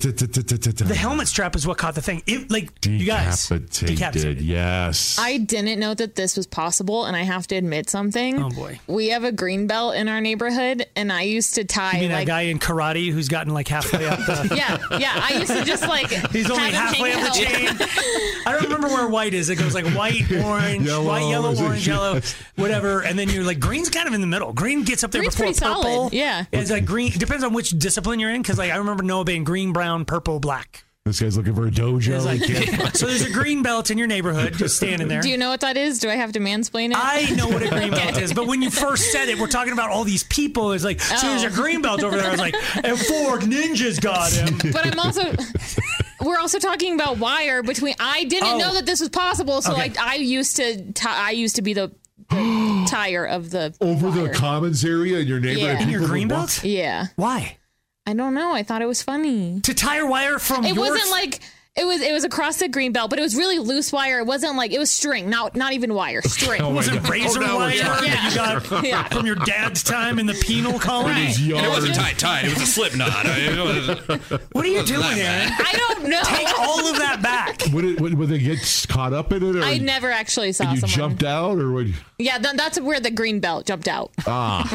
the helmet strap is what caught the thing. It, like you guys, Decapitated. decapitated. Yes. I didn't know that this was possible, and I have to admit something. Oh boy, we have a green belt in our neighborhood, and I used to tie You mean like that guy in karate who's gotten like halfway up the? yeah, yeah. I used to just like He's only have him halfway hang up the out. chain. I don't remember where white is. It goes like white, orange, Yellow, white, yellow, is it- orange, yellow, whatever. And then you're like, green's kind of in the middle. Green gets up there Green's before pretty purple. solid, yeah. It's like green. It depends on which discipline you're in. Because like I remember Noah being green, brown, purple, black. This guy's looking for a dojo. It's like- He can't- so there's a green belt in your neighborhood just standing there. Do you know what that is? Do I have to mansplain it? I know what a green belt is, but when you first said it, we're talking about all these people. It's like, so there's a Oh. green belt over there. I was like, and four ninjas got him. But I'm also. We're also talking about wire between. I didn't Oh. know that this was possible, so Okay. I I used to ti I used to be the, the tire of the Over the wire. commons area in your neighborhood. Yeah. In your people green would belt? Yeah. Why? I don't know. I thought it was funny. To tie a wire from It your wasn't like it was. It was across the green belt, but it was really loose wire. It wasn't like it was string, not not even wire, string. Oh It my wasn't God. razor Oh, now we're wire talking. that you got Yeah. from your dad's time in the penal colony. These And it yards. wasn't tight, tight. It was a slip knot. I mean, it was- What are you wasn't doing, that Aaron? bad. I don't know. Take all of that back. Would, it, would, would they get caught up in it? Or I never actually saw and you someone. jumped out? Or would Yeah, th- that's where the green belt jumped out. Ah.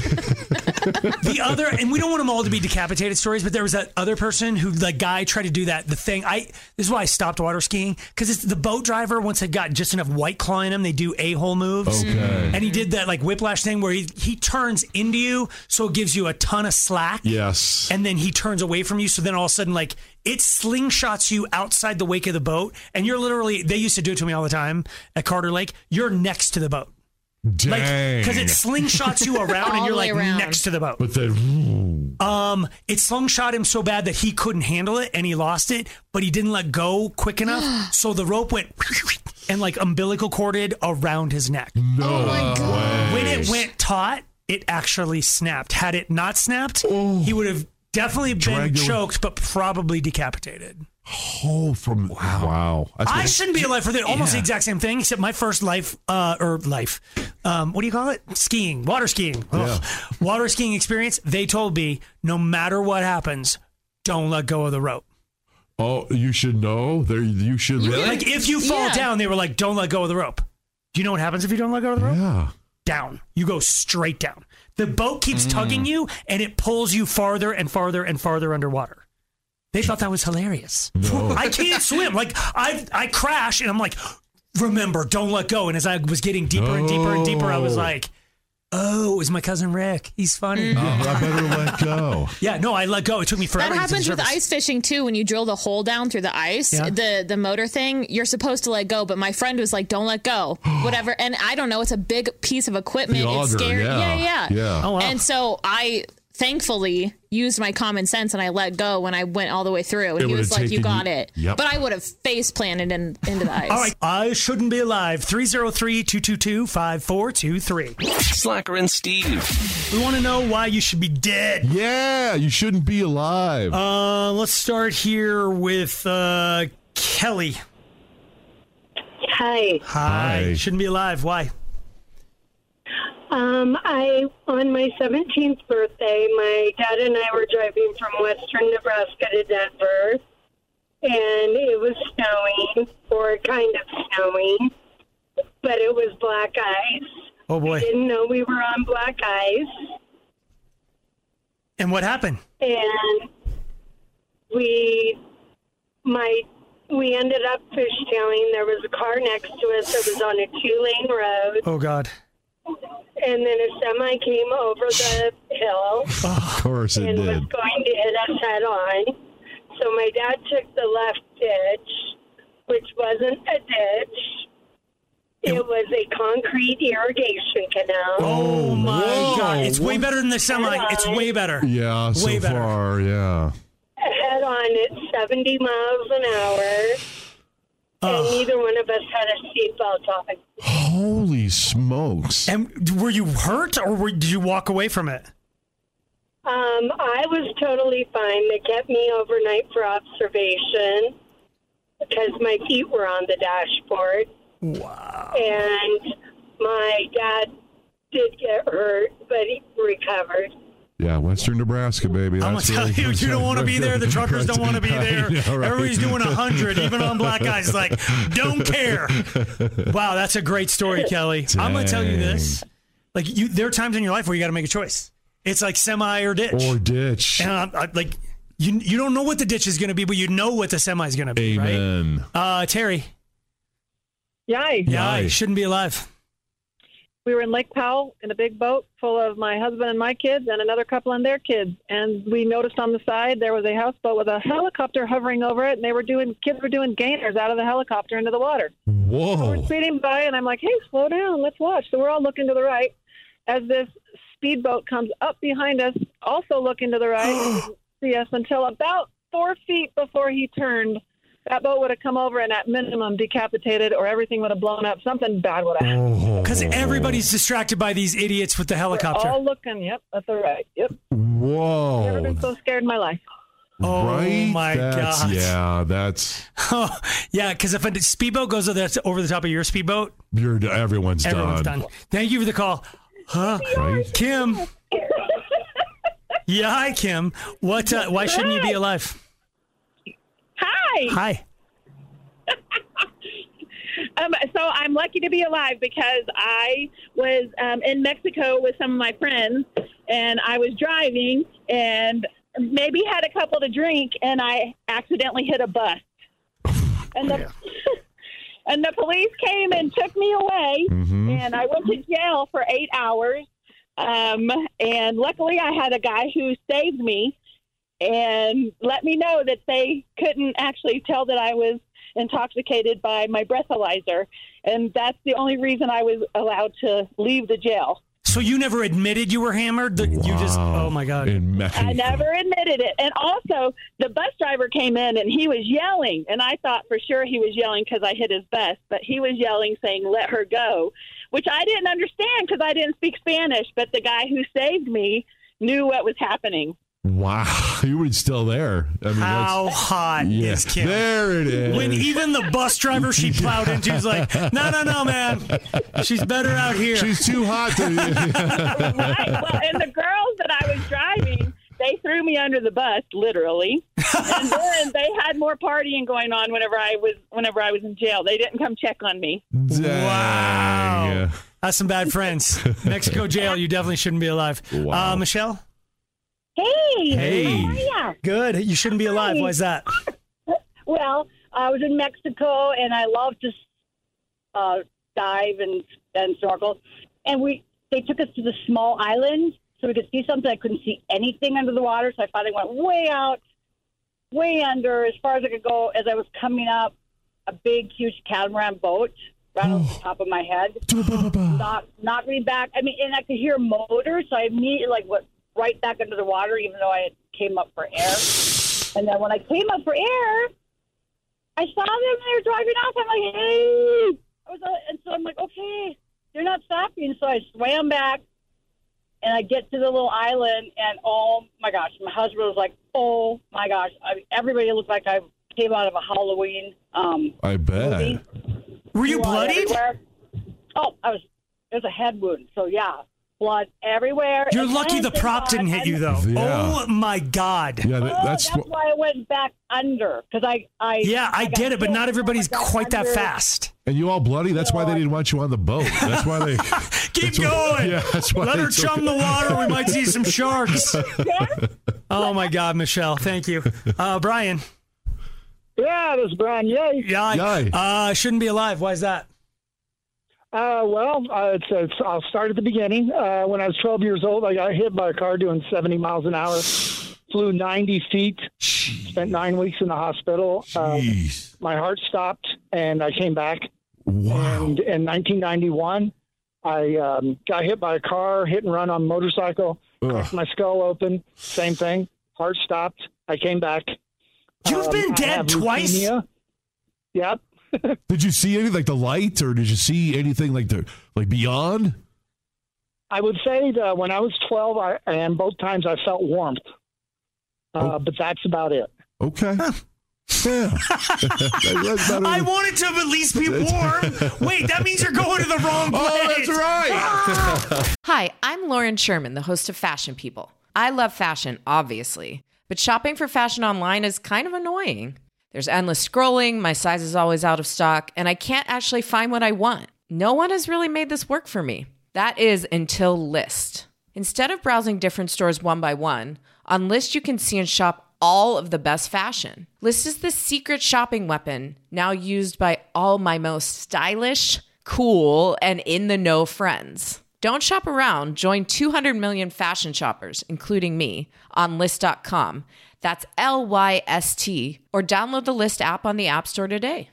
The other, and we don't want them all to be decapitated stories, but there was that other person who, the guy, tried to do that. The thing, I this is why I stopped water skiing because it's the boat driver. Once they got just enough white claw in him, they do a hole moves. Okay. And he did that like whiplash thing where he he turns into you, so it gives you a ton of slack. Yes. And then he turns away from you, so then all of a sudden, like it slingshots you outside the wake of the boat, and you're literally. They used to do it to me all the time at Carter Lake. You're next to the boat. Like, Dang. because it slingshots you around All and you're the way like around. next to the boat. But then, Um, it slingshot him so bad that he couldn't handle it and he lost it, but he didn't let go quick enough. So the rope went and like umbilical corded around his neck. no Oh my God. way. When it went taut, it actually snapped. Had it not snapped, he would have definitely been Dragged away. choked, but probably decapitated. Oh, from wow. Wow. That's I what- shouldn't be alive for the almost the Yeah. exact same thing, except my first life, uh, or life, um, what do you call it? Skiing, water skiing. Ugh. Water skiing experience. They told me no matter what happens, don't let go of the rope. Oh, you should know. There, you should. Really? Like if you fall Yeah. down, they were like, don't let go of the rope. Do you know what happens if you don't let go of the rope? Yeah. Down. You go straight down. The boat keeps tugging you, and it pulls you farther and farther and farther underwater. They thought that was hilarious. No. I can't swim. Like I, I crash, and I'm like, remember, don't let go. And as I was getting deeper and deeper and deeper, I was No. like, oh, it was my cousin Rick. He's funny. Oh, I better let go. Yeah, no, I let go. It took me forever. That to get to the happens with surface. ice fishing too. When you drill the hole down through the ice, Yeah. the the motor thing, you're supposed to let go. But my friend was like, "Don't let go, whatever." And I don't know. It's a big piece of equipment. The It's auger, scary. yeah. Yeah, yeah, Yeah. Oh, wow. And so I thankfully used my common sense and I let go when I went all the way through. And It he was would've like, "You taken got you- it." Yep. But I would have face planted in, into the ice. All right, I shouldn't be alive. three oh three, two two two, five four two three. Slacker and Steve. We want to know why you should be dead. Yeah, you shouldn't be alive. Uh, let's start here with uh, Kelly. Hi. Hi. Hi. Shouldn't be alive. Why? Um, I on my seventeenth birthday, my dad and I were driving from western Nebraska to Denver, and it was snowing, or kind of snowing, but it was black ice. Oh boy! We didn't know we were on black ice. And what happened? And we, my, we ended up fishtailing. There was a car next to us that was on a two-lane road. Oh God! And then a semi came over the hill. Of course it and did. was going to hit us head on. So my dad took the left ditch, which wasn't a ditch. It was a concrete irrigation canal. Oh my Whoa. God! It's way better than the semi. It's way better. Yeah, so way better. far, yeah. Head on at seventy miles an hour. And neither one of us had a seatbelt on. Holy smokes. And were you hurt, or were, did you walk away from it? Um, I was totally fine. They kept me overnight for observation because my feet were on the dashboard. Wow. And my dad did get hurt, but he recovered. Yeah, western Nebraska, baby. I'm That's gonna tell really- you, you don't want to be there. The truckers don't want to be there. I know, right? Everybody's doing a hundred, even on black ice. Like, don't care. Wow, that's a great story, Kelly. I'm gonna tell you this: like, you, there are times in your life where you got to make a choice. It's like semi or ditch. Or ditch. And I'm, I, like, you you don't know what the ditch is gonna be, but you know what the semi is gonna be. Amen. Right? Uh, Terry. Yay. Yeah, you shouldn't be alive. We were in Lake Powell in a big boat full of my husband and my kids and another couple and their kids. And we noticed on the side there was a houseboat with a helicopter hovering over it, and they were doing kids were doing gainers out of the helicopter into the water. Whoa. So we're speeding by, and I'm like, hey, slow down, let's watch. So we're all looking to the right as this speedboat comes up behind us, also looking to the right, and didn't see us until about four feet before he turned. That boat would have come over and at minimum decapitated, or everything would have blown up. Something bad would have happened. Because everybody's distracted by these idiots with the helicopter. We're all looking, yep, at the right. Yep. Whoa. Never been so scared in my life. Oh, right? my That's- God. Yeah, that's Oh, yeah, because if a speedboat goes over the, over the top of your speedboat, you're everyone's, everyone's done. Thank you for the call. Huh? Right? Kim. Yeah, hi, Kim. What? Uh, why shouldn't you be alive? Hi. Hi. um, so I'm lucky to be alive because I was um, in Mexico with some of my friends, and I was driving and maybe had a couple to drink, and I accidentally hit a bus. And the and the police came and took me away, mm-hmm. and I went to jail for eight hours. Um, and luckily, I had a guy who saved me and let me know that they couldn't actually tell that I was intoxicated by my breathalyzer. And that's the only reason I was allowed to leave the jail. So you never admitted you were hammered? The, You just, oh my God. In Mexico. I never admitted it. And also, the bus driver came in and he was yelling. And I thought for sure he was yelling because I hit his bus. But he was yelling, saying, let her go, which I didn't understand because I didn't speak Spanish. But the guy who saved me knew what was happening. Wow, you were still there. I mean, How that's, hot yeah, is Kim? There it is. When even the bus driver she plowed into is like, no, no, no, man. She's better out here. She's too hot to Right. Well, and the girls that I was driving, they threw me under the bus, literally. And then they had more partying going on whenever I was whenever I was in jail. They didn't come check on me. Wow. That's some bad friends. Mexico jail, you definitely shouldn't be alive. Wow. Uh, Michelle? Hey. Hey. How are ya? Good. You shouldn't be alive. Why is that? Well, I was in Mexico, and I love to uh, dive and, and snorkel. And we they took us to the small island so we could see something. I couldn't see anything under the water, so I finally went way out, way under, as far as I could go. As I was coming up, a big, huge catamaran boat right on the top of my head. knocked, knocked me back. I mean, and I could hear motors, so I immediately like went right back into the water, even though I had came up for air. And then when I came up for air, I saw them and they were driving off. I'm like, hey. I was, uh, and so I'm like, okay, they're not stopping. So I swam back, and I get to the little island, and oh, my gosh, my husband was like, oh, my gosh. I mean, everybody looked like I came out of a Halloween um, I bet. movie. Were you Blood bloodied? everywhere. Oh, I was. It was a head wound, so yeah. blood everywhere. You're And lucky the dancing prop didn't blood, hit you, and- though. Yeah. Oh, my God. Yeah, that, Oh, that's, that's why I went back under because I, I. Yeah, I got get it, but hit not and everybody's I got quite that under. fast. and you all bloody. That's why they didn't want you on the boat. That's why they Keep that's why- going. yeah, that's why Let they her took chum it. the water. We might see some sharks. Oh, my God, Michelle. Thank you. Uh, Brian. Yeah, this is Brian. Yay. Yeah. Yay. Uh, shouldn't be alive. Why is that? Uh, well, uh, it's, it's, I'll start at the beginning. Uh, when I was twelve years old, I got hit by a car doing seventy miles an hour. Flew ninety feet. Spent nine weeks in the hospital. Um, my heart stopped, and I came back. Wow. And in nineteen ninety-one, I um, got hit by a car, hit and run on a motorcycle. Cracked my skull open. Same thing. Heart stopped. I came back. You've Um, been I dead have twice? leukemia. Yep. Did you see any like the light, or did you see anything like the like beyond? I would say that when I was twelve, I, and both times I felt warmth. Uh, Oh. But that's about it. Okay. Yeah. That's about I it. wanted to at least be warm. Wait, that means you're going to the wrong place. Oh, that's right. Hi, I'm Lauren Sherman, the host of Fashion People. I love fashion, obviously, but shopping for fashion online is kind of annoying. There's endless scrolling, my size is always out of stock, and I can't actually find what I want. No one has really made this work for me. That is until Lyst. Instead of browsing different stores one by one, on Lyst you can see and shop all of the best fashion. Lyst is the secret shopping weapon now used by all my most stylish, cool, and in-the-know friends. Don't shop around. Join two hundred million fashion shoppers, including me, on Lyst dot com. That's L Y S T, or download the Lyst app on the App Store today.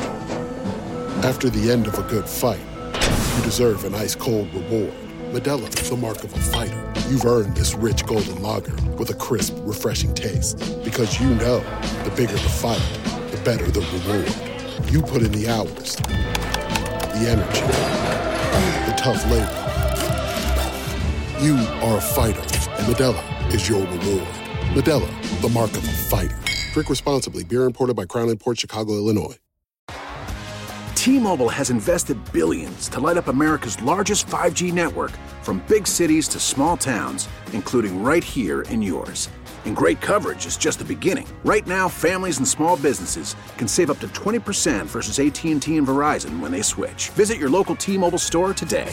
After the end of a good fight, you deserve an ice-cold reward. Modelo is the mark of a fighter. You've earned this rich golden lager with a crisp, refreshing taste. Because you know, the bigger the fight, the better the reward. You put in the hours, the energy, the tough labor. You are a fighter, and Modelo is your reward. Modelo, the mark of a fighter. Drink responsibly. Beer imported by Crown Imports, Chicago, Illinois. T-Mobile has invested billions to light up America's largest five G network, from big cities to small towns, including right here in yours. And great coverage is just the beginning. Right now, families and small businesses can save up to twenty percent versus A T and T and Verizon when they switch. Visit your local T-Mobile store today.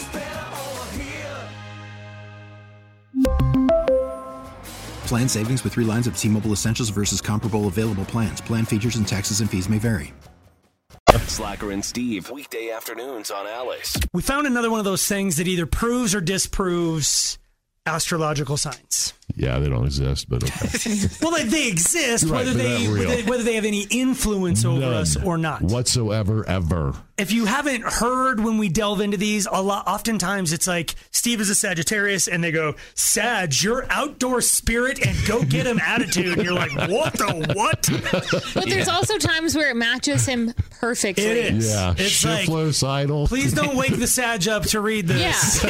Plan savings with three lines of T-Mobile Essentials versus comparable available plans. Plan features and taxes and fees may vary. Slacker and Steve, weekday afternoons on Alice. We found another one of those things that either proves or disproves astrological signs. Yeah, they don't exist, but okay. Well, they, they exist, Right, whether but they not real. whether, whether they have any influence over None us or not. whatsoever, ever. If you haven't heard when we delve into these, a lot, oftentimes it's like Steve is a Sagittarius, and they go, "Sag, your outdoor spirit and go get him attitude." And you're like, "What the what?" But there's also times where it matches him perfectly. It is. Yeah, It's like, Shiflocidal. please don't wake the Sag up to read this.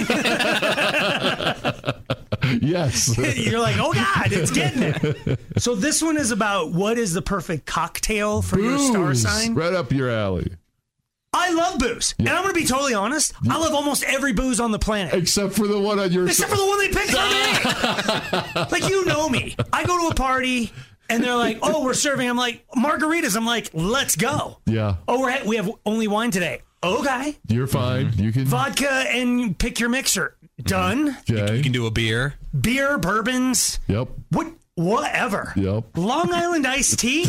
Yes. You're like, oh God, it's getting it. So this one is about what is the perfect cocktail for your star Booze. sign. Right up your alley. I love booze. And I'm going to be totally honest. I love almost every booze on the planet. Except for the one on your Except for the one they picked for me. Like, you know me. I go to a party and they're like, oh, we're serving. I'm like, margaritas. I'm like, let's go. Yeah. Oh, we're ha- we have only wine today. Okay. You're fine. You can. Vodka and pick your mixer. Done. Okay. You can do a beer. Beer, bourbons. Yep. What? Whatever. Yep. Long Island iced tea.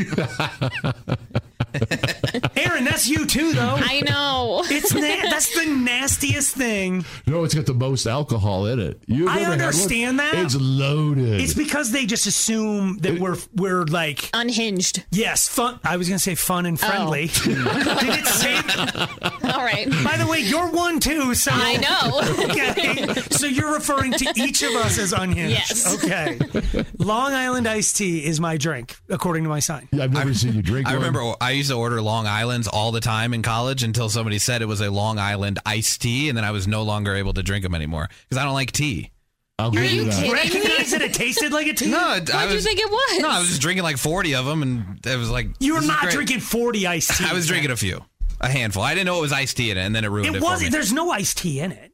Aaron, that's you too, though. I know. It's na- that's the nastiest thing. No, it's got the most alcohol in it. You've I never had one? understand that. It's loaded. It's because they just assume that we're we're like unhinged. Yes, fun. I was gonna say fun and friendly. Oh. Did it say? All right. By the way, you're one too. So I know. Okay. So you're referring to each of us as unhinged. Yes. Okay. Long Island iced tea is my drink, according to my sign. Yeah, I've never seen you drink I one. remember I used to order Long Islands all the time in college until somebody said it was a Long Island iced tea, and then I was no longer able to drink them anymore because I don't like tea. I'll Are you kidding me? Recognize that it tasted like a tea? No, What I did you was, think it was? No, I was just drinking like forty of them, and it was like You were this is not great. drinking forty iced tea. I was drinking a few, a handful. I didn't know it was iced tea in it, and then it ruined it, It for wasn't. me. There's no iced tea in it.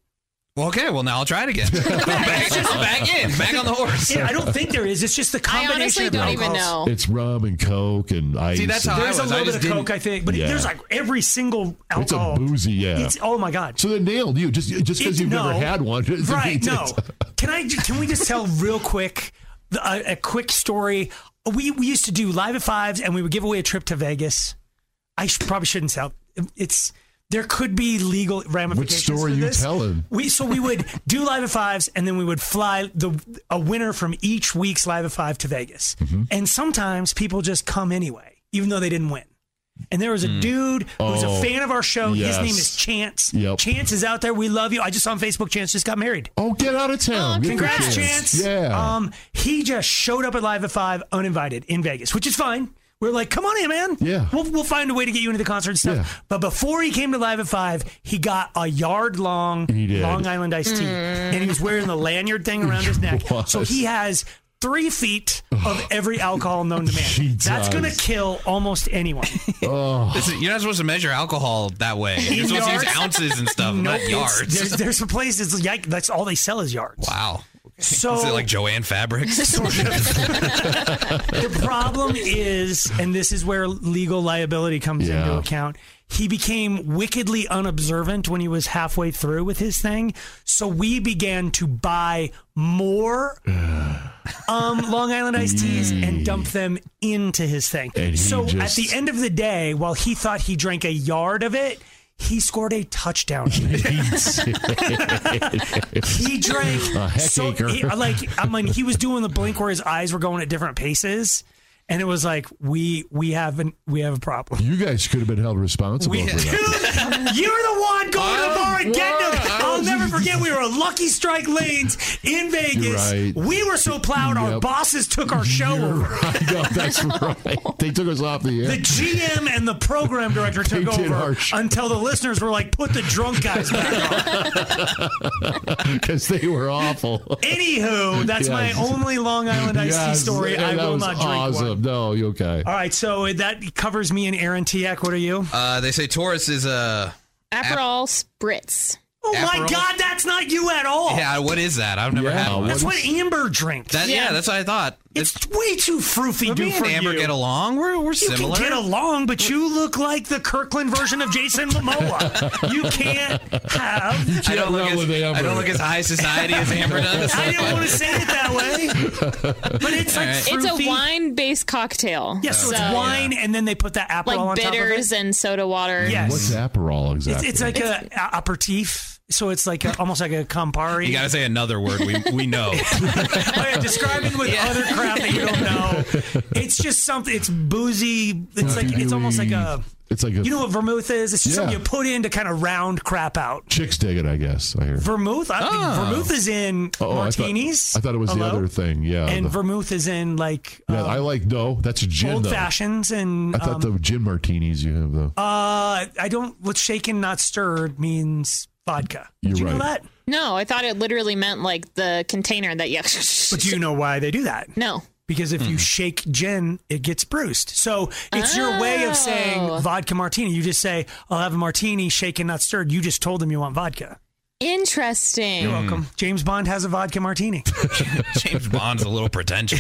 Well, okay, well, now I'll try it again. back, back in, back on the horse. Yeah, I don't think there is. It's just the combination I honestly of don't alcohols. even know. It's rum and Coke and ice. See, that's how There's I was. a little I just bit of didn't- Coke, I think, but Yeah. there's like every single alcohol. It's a boozy, yeah. It's, oh my God. So they nailed you just just because It- you've no. never had one. Right? No. Can I? Can we just tell real quick the, a, a quick story? We we used to do live at fives, and we would give away a trip to Vegas. I sh- probably shouldn't tell. It's there could be legal ramifications. Which story for you this. telling? We so we would do live at fives, and then we would fly the a winner from each week's live at five to Vegas. Mm-hmm. And sometimes people just come anyway, even though they didn't win. And there was a Mm. dude who was Oh, a fan of our show. yes. His name is Chance. Yep. Chance is out there. We love you. I just saw on Facebook. Chance just got married. Oh, get out of town. Good for Congrats, Chance. Yeah. Um, he just showed up at Live at Five uninvited in Vegas, which is fine. We're like, come on in, man. Yeah. We'll, we'll find a way to get you into the concert and stuff. Yeah. But before he came to Live at Five, he got a yard long He did. Long Island iced tea. And he was wearing the lanyard thing around his neck. was. So he has three feet of every alcohol known to man. He That's going to does. kill almost anyone. Oh. This is- you're not supposed to measure alcohol that way. You're In supposed to use yards? ounces and stuff, Nope, not it's- yards. There's, there's some places, like, that's all they sell is yards. Wow. So Is it like Joanne Fabrics? The problem is, and this is where legal liability comes Yeah. into account, he became wickedly unobservant when he was halfway through with his thing. So we began to buy more um, Long Island iced teas and dump them into his thing. And he So just- at the end of the day, while he thought he drank a yard of it, he scored a touchdown. He drank A heck so acre. he- like I mean he was doing the blink where his eyes were going at different paces, and it was like we we have an, we have a problem. You guys could have been held responsible We, for that. you're the one going to the bar and getting what? them. I'll never forget. We were at Lucky Strike Lanes in Vegas. Right. We were so plowed, our Yep. bosses took our show You're over. right. No, that's right. They took us off the air. The G M and the program director took They did over our show. until the listeners were like, "Put the drunk guys back on." Because they were awful. Anywho, that's my Yes. only Long Island iced tea Yes, story. and I that will was not drink awesome. one. No, you okay? All right, so that covers me and Aaron Tiak. What are you? Uh, they say Taurus is a. Aperol Spritz. Oh my Aperol? God, that's not you at all. Yeah, what is that? I've never Yeah, had one. That's what Amber drinks. That, yeah. that's what I thought. It's way too froofy But do me for and Amber you. get along. We're we're You similar. can get along, but you look like the Kirkland version of Jason Momoa. You can't have. I don't, look run as, with Amber. I don't look as high society as Amber does. I didn't want to say it that way, but it's like All right. It's a fruity. wine-based cocktail. Yes, so it's So, wine, and then they put that Aperol on like top of bitters it. and soda water. Yes. What's Aperol exactly? It's, it's like a, a aperitif. So it's like a, almost like a Campari. You got to say another word we we know. Oh, yeah, describe it with other crap that you don't know. It's just something. It's boozy. It's like it's almost like a. It's like a. You know what vermouth is? It's just Yeah. something you put in to kind of round crap out. Chicks dig it, I guess. I hear. Vermouth. I, Oh. Vermouth is in Oh, I thought- martinis. I thought, it was Hello? the other thing. Yeah. And the- vermouth is in like yeah, um, I like no. That's a gin. old though. fashions and. I thought um, the gin martinis you have though. Uh, I don't. What's shaken not stirred means vodka. Did You're you know right. that? No, I thought it literally meant like the container that you. But do you know why they do that? No. Because if you shake gin, it gets bruised. So it's your way of saying Oh. vodka martini. You just say, I'll have a martini, shaken, not stirred. You just told them you want vodka. Interesting. You're welcome. James Bond has a vodka martini. James Bond's a little pretentious.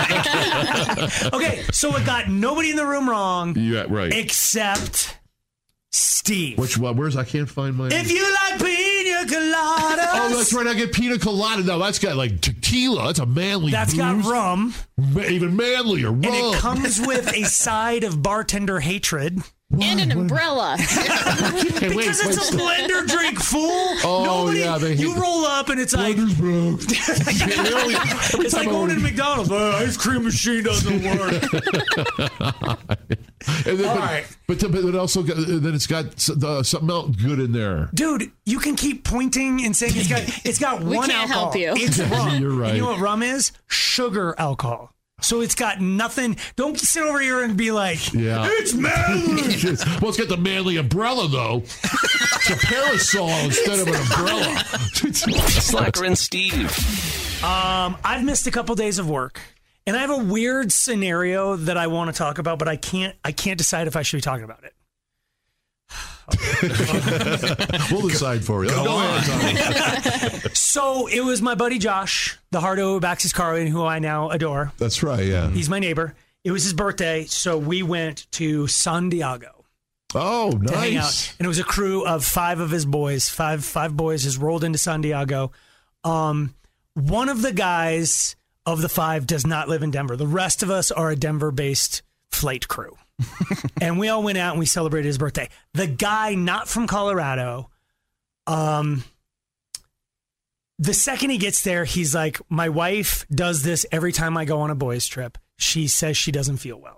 Okay, so it got nobody in the room wrong Yeah, right. except Steve. Which one? Where's I can't find my. If you like pina coladas. Oh, that's right. I get pina colada. No, that's got like tequila. That's a manly. That's got booze. rum. Ma- Even manlier. Rum. And it comes with a side of bartender hatred. And an umbrella. Hey, wait, Because it's wait. a blender drink, fool. Oh, Nobody, yeah, they- you roll up and it's like Blender's broke. it's like going to McDonald's. Oh, ice cream machine doesn't work. And then, All but, right. but, then- but it also got, then it's got s- the, something else good in there. Dude, you can keep pointing and saying it's got it's got We one can't alcohol. help you. It's rum. You're right. And you know what rum is? Sugar alcohol. So it's got nothing. Don't sit over here and be like, Yeah. it's manly. Well, it's got the manly umbrella though. It's a parasol instead of an umbrella. Slacker and Steve. Um, I've missed a couple days of work, and I have a weird scenario that I want to talk about, but I can't. I can't decide if I should be talking about it. We'll decide for you. Go Go on. ahead. So it was my buddy Josh, the Hardo Baxis Carlin, who I now adore. That's right, yeah. He's my neighbor. It was his birthday, so we went to San Diego. Oh, To hang out. nice. And it was a crew of five of his boys. Five five boys just rolled into San Diego. Um, one of the guys of the five does not live in Denver. The rest of us are a Denver-based flight crew. And we all went out and we celebrated his birthday. The guy not from Colorado, um, the second he gets there, he's like, my wife does this every time I go on a boys trip. She says she doesn't feel well.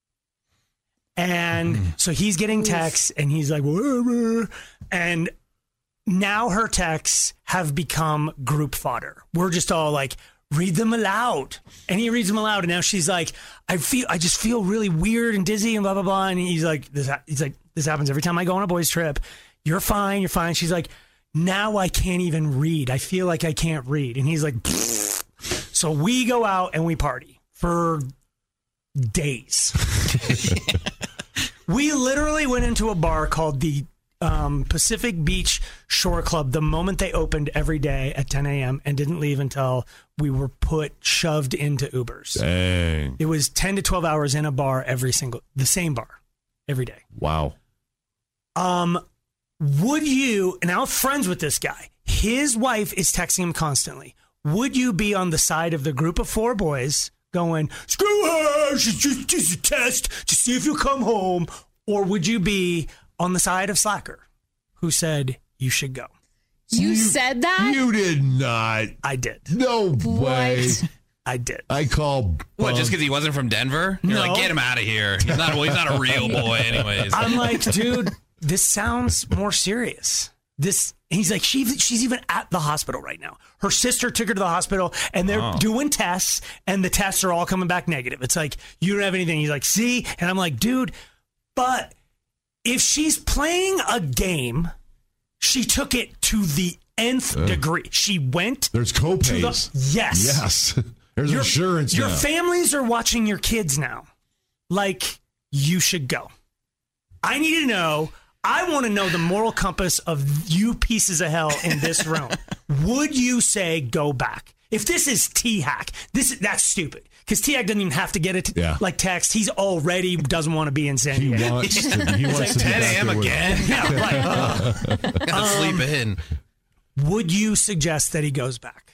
And so he's getting texts and he's like, whatever. And now her texts have become group fodder. We're just all like, read them aloud. And he reads them aloud. And now she's like, I feel, I just feel really weird and dizzy and blah, blah, blah. And he's like, this, ha- he's like, this happens every time I go on a boys trip. You're fine. You're fine. She's like, now I can't even read. I feel like I can't read. And he's like, pfft. So we go out and we party for days. We literally went into a bar called the um, Pacific Beach Shore Club the moment they opened every day at ten a.m. and didn't leave until we were put shoved into Ubers. Dang. It was ten to twelve hours in a bar every single, the same bar every day. Wow. Um, would you, and I'm friends with this guy, his wife is texting him constantly. Would you be on the side of the group of four boys going, screw her, she's just, just a test to see if you come home? Or would you be on the side of Slacker, who said you should go? You, you said that? You did not. I did. No way. I did. I call. What, just because he wasn't from Denver? You're No. like, get him out of here. He's not, he's not a real boy anyways. I'm like, dude, this sounds more serious. This, he's like, she, she's even at the hospital right now. Her sister took her to the hospital and they're Oh. doing tests and the tests are all coming back negative. It's like, you don't have anything. He's like, see? And I'm like, dude, but if she's playing a game, she took it to the nth Uh, degree. She went. There's to co-pays. the, yes. Yes. There's Your- insurance Your now. families are watching your kids now. Like, you should go. I need to know. I want to know the moral compass of you pieces of hell in this room. Would you say go back? If this is T-Hack, this is, that's stupid. Because T-Hack doesn't even have to get it Yeah. like text. He's already doesn't want to be in San He Diego. wants to- he wants It's to be ten back a.m. there with- again? Yeah, right. Uh, Gotta Um, sleep in. would you suggest that he goes back?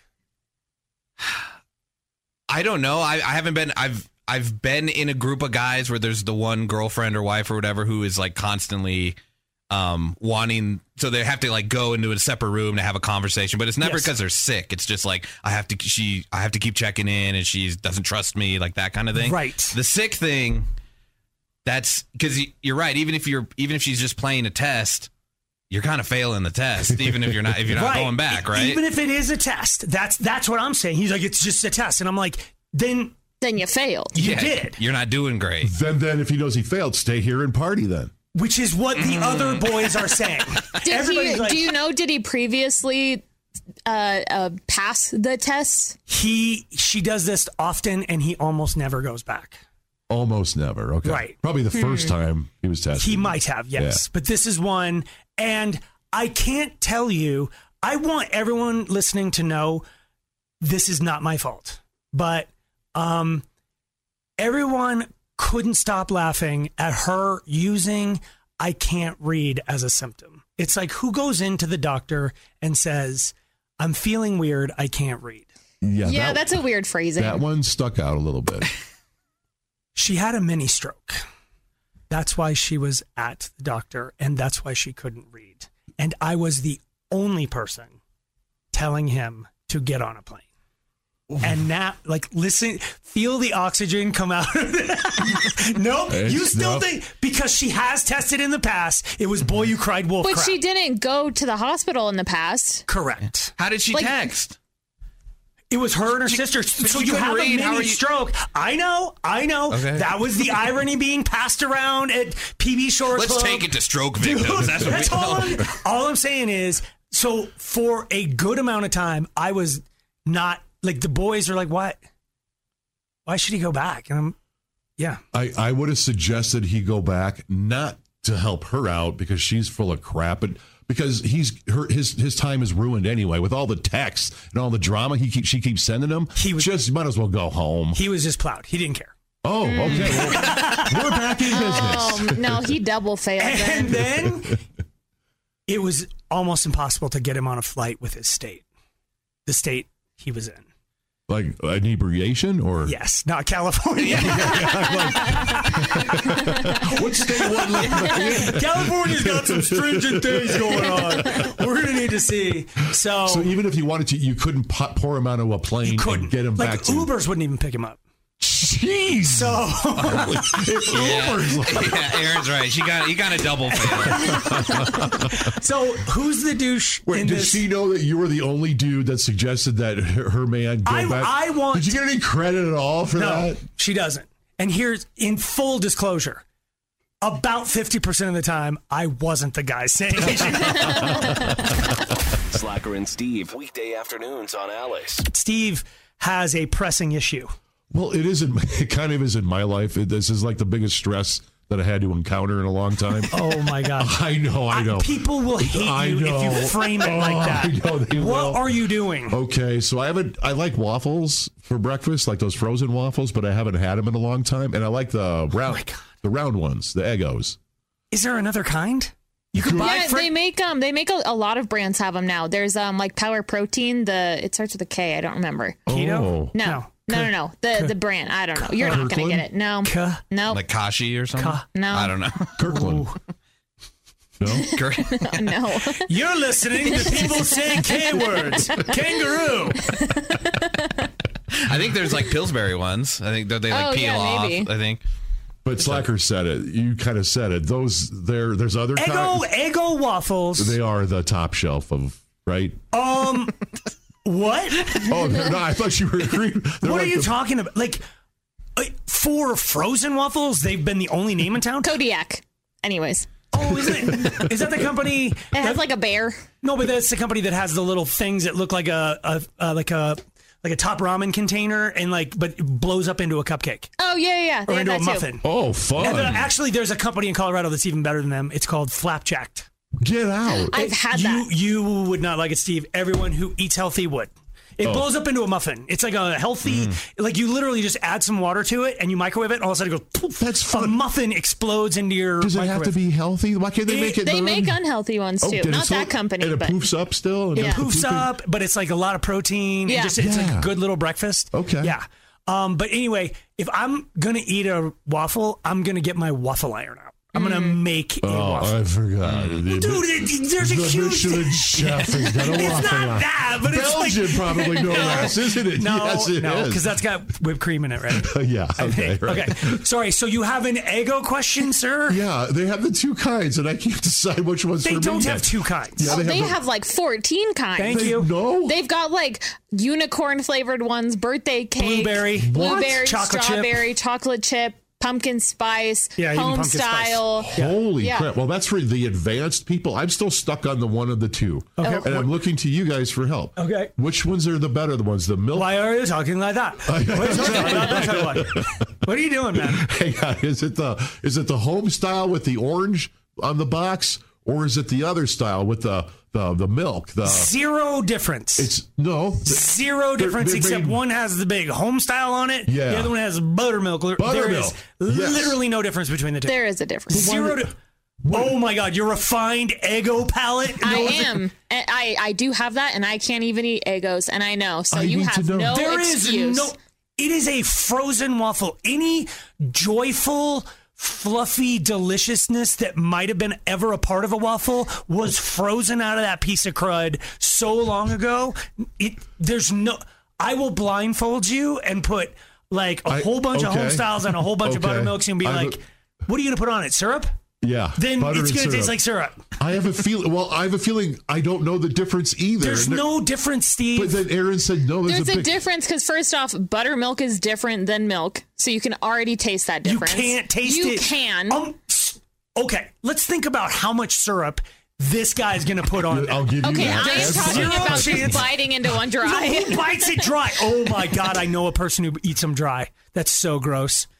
I don't know. I, I haven't been. I've I've been in a group of guys where there's the one girlfriend or wife or whatever who is like constantly um, wanting. So they have to like go into a separate room to have a conversation. But it's never Yes. because they're sick. It's just like I have to. She. I have to keep checking in, and she doesn't trust me, like that kind of thing. Right. The sick thing. That's because you're right. Even if you're even if she's just playing a test, you're kind of failing the test. Even if you're not if you're not Right. going back, right? Even if it is a test, that's that's what I'm saying. He's like, it's just a test, and I'm like, then then you failed. You Yeah, did, You're not doing great. Then, then if he knows he failed, stay here and party then. which is what the other boys are saying. Did Everybody's he, like, do you know, did he previously uh, uh, pass the test? he she does this often, and he almost never goes back. Almost never. Okay. Right. Probably the first Hmm. time he was tested. He might have, yes. Yeah. But this is one. And I can't tell you, I want everyone listening to know this is not my fault. But um, everyone couldn't stop laughing at her using I can't read as a symptom. It's like, who goes into the doctor and says, I'm feeling weird, I can't read? Yeah, Yeah, that, that's a weird phrasing. that one stuck out a little bit. She had a mini stroke. That's why she was at the doctor, and that's why she couldn't read. And I was the only person telling him to get on a plane. And now, like, listen, feel the oxygen come out. Nope, It's you still nope. think, because she has tested in the past, it was boy, you cried wolf But crap. she didn't go to the hospital in the past. Correct. How did she Like- text? It was her and her sister. So she you couldn't have read. a How mini are you- stroke. I know. I know. Okay. That was the irony being passed around at P B Shore Let's Club. take it to stroke victims. Dude, that's what that's we all, know. I'm, all I'm saying is, so for a good amount of time, I was not, like, the boys are like, what? Why should he go back? And I'm, yeah. I, I would have suggested he go back, not to help her out because she's full of crap, but because he's her his his time is ruined anyway with all the texts and all the drama he keeps she keeps sending him. He was just might as well go home. He was just plowed. He didn't care. Oh, okay. Well, we're back in business. Oh, no, he double failed. And then it was almost impossible to get him on a flight with his state, the state he was in. Like inebriation or? Yes, not California. What state would let California's got some stringent things going on. We're going to need to see. So, so even if you wanted to, you couldn't pot, pour him onto a plane and get him like back to... Ubers wouldn't even pick him up. Jeez. So, yeah. yeah, Aaron's right. She got you got a double fail. So who's the douche? Wait, in did this? she know that you were the only dude that suggested that her, her man go I, back? I want. Did you get any credit at all for no, that? She doesn't. And here's in full disclosure. About fifty percent of the time, I wasn't the guy saying it. Slacker and Steve, weekday afternoons on Alice. Steve has a pressing issue. Well, it isn't. It kind of is in my life. It, this is like the biggest stress that I had to encounter in a long time. Oh my God! I know, I know. I, people will hate I you know. if you frame it oh, like that. I know they what will. are you doing? Okay, so I haven't. I like waffles for breakfast, like those frozen waffles, but I haven't had them in a long time. And I like the round, oh the round ones, the Eggos. Is there another kind? You can buy. Yeah, fr- they make um they make a, a lot of brands have them now. There's um like Power Protein. The it starts with a K. I don't remember. Keto? Oh. No. No. No, no, no. The the brand. I don't know. You're not going to get it. No. K- no. Like Kashi or something? Ka- no. I don't know. Kirkland. No? Kirk- no. You're listening to people say K words. Kangaroo. I think there's like Pillsbury ones. I think that they like Oh, peel yeah, off. maybe. I think. But Slacker said it. You kind of said it. Those there. There's other Eggo kinds. Eggo waffles. They are the top shelf of right. Um. What? Oh no! I thought you were agreeing. They're What like are you the, talking about? Like, uh, for frozen waffles, they've been the only name in town? Kodiak. Anyways. Oh, is it? Is that the company? It has like a bear. No, but that's the company that has the little things that look like a, a, a like a like a top ramen container and like, but it blows up into a cupcake. Oh yeah, yeah. yeah. They Or have into a that muffin. too. Oh, fun! And, uh, actually, there's a company in Colorado that's even better than them. It's called Flapjacked. Get out! I've had you, that. You would not like it, Steve. Everyone who eats healthy would. It Oh. blows up into a muffin. It's like a healthy, like you literally just add some water to it and you microwave it, and all of a sudden it goes poof. That's fun. A muffin explodes into your Does it microwave. have to be healthy? Why can't they It- make it? They non- make unhealthy ones Oh, too. did it Not still- that company, And it but poofs up still. And Yeah. it's Poofs poofing? up, but it's like a lot of protein. Yeah. And just, it's like Yeah. a good little breakfast. Okay. Yeah. Um, but anyway, if I'm going to eat a waffle, I'm going to get my waffle iron out. I'm going to make a Oh, waffle. I forgot. Dude, it, there's a the huge Michelin chef has got a waffle. It's not line. that, but it's Belgian like, probably no No. less, isn't it? No, yes, it no, is. because that's got whipped cream in it, right? yeah. I Okay. think. Right. Okay. Sorry. So you have an Eggo question, sir? Yeah, they have the two kinds, and I can't decide which one's They for me. don't yet. have two kinds. Yeah, Oh, they they have the- have like fourteen kinds. Thank They- you. No. They've got like unicorn flavored ones, birthday cake, Blueberry. blueberry, Chocolate chip. strawberry, chocolate chip, pumpkin spice, Yeah, even home pumpkin spice. style. Holy Yeah. crap. Well, that's for the advanced people. I'm still stuck on the one of the two. Okay. And I'm looking to you guys for help. Okay. Which ones are the better the ones? The milk? Why are you talking like that? Why are you talking like that? That's what- What are you doing, man? Hang on. Is it the is it the home style with the orange on the box, or is it the other style with the the, the milk? The Zero difference. It's no Zero they're- difference, they're except made- one has the big home style on it. Yeah. The other one has buttermilk. There Buttermilk. is Yes. literally no difference between the two. There is a difference. Zero. Di- oh my God, your refined Eggo palate. I knows- am. And I, I do have that, and I can't even eat Eggos, and I know. So I you need to have know. no There is excuse. no. It is a frozen waffle. Any joyful, fluffy deliciousness that might have been ever a part of a waffle was frozen out of that piece of crud so long ago. It there's no. I will blindfold you and put like a I- whole bunch of okay. home styles and a whole bunch of Okay. buttermilks and be I have like, "What are you gonna put on it? Syrup?" yeah. Then butter it's and gonna taste syrup. like syrup. I have a feeling. Well, I have a feeling I don't know the difference either. There's And there- no difference, Steve. But then Aaron said no. There's, There's a, a big, difference because first off, buttermilk is different than milk, so you can already taste that You difference. can't taste you it. You can. Um, s- okay, let's think about how much syrup this guy's going to put on there. I'll give you Okay, that. I am That's talking zero about chance. just biting into one No, dry. who bites it dry? Oh my God, I know a person who eats them dry. That's so gross.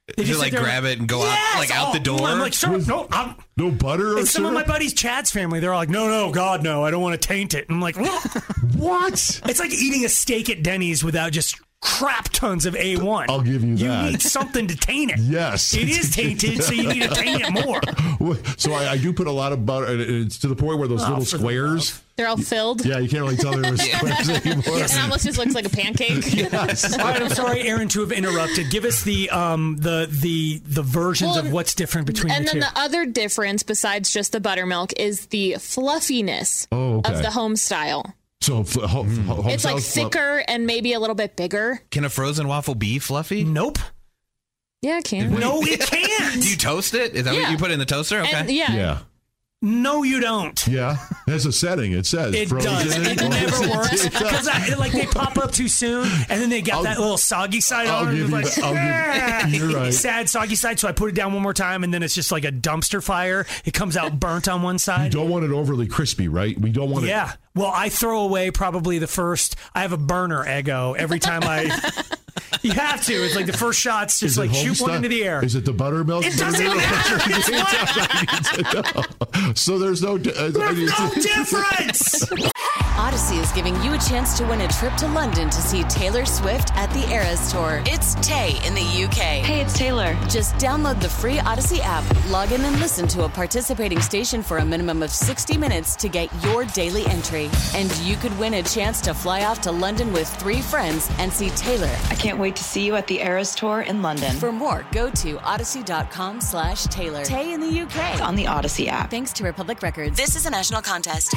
They Just like sit there grab it and go yes! out like out oh, the door. I'm like, sir, no, I'm, no butter. Or it's some of syrup? my buddies, Chad's family. They're all like, no, no, God, no, I don't want to taint it. And I'm like, what? It's like eating a steak at Denny's without just crap tons of A one. I'll give you that. You need something to taint it. Yes. It is tainted, so you need to taint it more. So I, I do put a lot of butter. and It's to the point where those Oh, little for the squares. They're all filled. Yeah, you can't really tell there were squares anymore. It almost just looks like a pancake. Yes. All right, I'm sorry, Aaron, to have interrupted. Give us the um the the the versions Well, of what's different between And the then two. the other difference, besides just the buttermilk, is the fluffiness Oh, okay. of the home style. So ho- ho- home It's like style- thicker and maybe a little bit bigger. Can a frozen waffle be fluffy? Nope. Yeah, it can. No, it can't. Do you toast it? Is that Yeah. what you put in the toaster? Okay. And- yeah. Yeah. No, you don't. Yeah. That's a setting. It says. It frozen. does. It never works It does. because like they pop up too soon, and then they got I'll- that little soggy side I'll on. it. give It's you like, that. I'll give- you're right. Sad soggy side. So I put it down one more time, and then it's just like a dumpster fire. It comes out burnt on one You side. don't want it overly crispy, right? We don't want it. Yeah. Well, I throw away probably the first. I have a burner Eggo every time I. You have to. It's like the first shot's just Is it like home shoot one style? into the air. Is it the buttermilk? It doesn't matter. It's what? So there's no. Uh, There's no difference. Odyssey is giving you a chance to win a trip to London to see Taylor Swift at the Eras Tour. It's Tay in the U K. Hey, it's Taylor. Just download the free Odyssey app, log in and listen to a participating station for a minimum of sixty minutes to get your daily entry. And you could win a chance to fly off to London with three friends and see Taylor. I can't wait to see you at the Eras Tour in London. For more, go to odyssey.com slash Taylor. Tay in the U K. It's on the Odyssey app. Thanks to Republic Records. This is a national contest.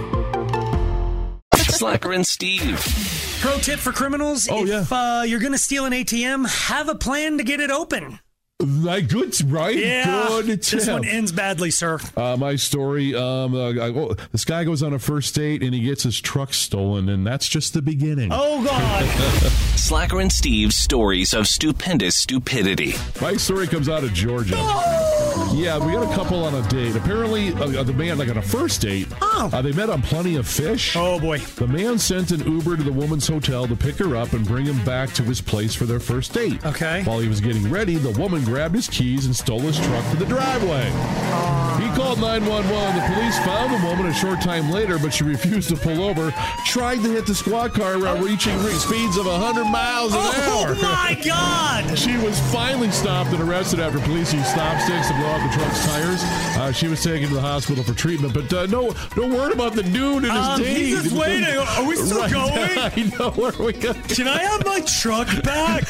Slacker and Steve. Pro tip for criminals: Oh, if uh, you're going to steal an A T M, have a plan to get it open. Like good, right? Yeah, Good this tip. one ends badly, sir. Uh, my story, um, uh, I, oh, this guy goes on a first date and he gets his truck stolen, and that's just the beginning. Oh, God. Slacker and Steve's stories of stupendous stupidity. My story comes out of Georgia. Yeah, we got a couple on a date. Apparently, uh, the man, like on a first date, oh. uh, they met on Plenty of Fish. Oh, boy. The man sent an Uber to the woman's hotel to pick her up and bring him back to his place for their first date. Okay. While he was getting ready, the woman grabbed his keys and stole his truck to the driveway. He called nine one one. The police found the woman a short time later, but she refused to pull over, tried to hit the squad car, uh, reaching re- speeds of one hundred miles an oh, hour. Oh, my God. She was finally stopped and arrested after police used stop sticks to blow out the truck's tires. Uh, she was taken to the hospital for treatment, but uh, no no word about the dude and his Um, date. he's just waiting. Are we still Right. going? I know. Where are we going? Can I have my truck back?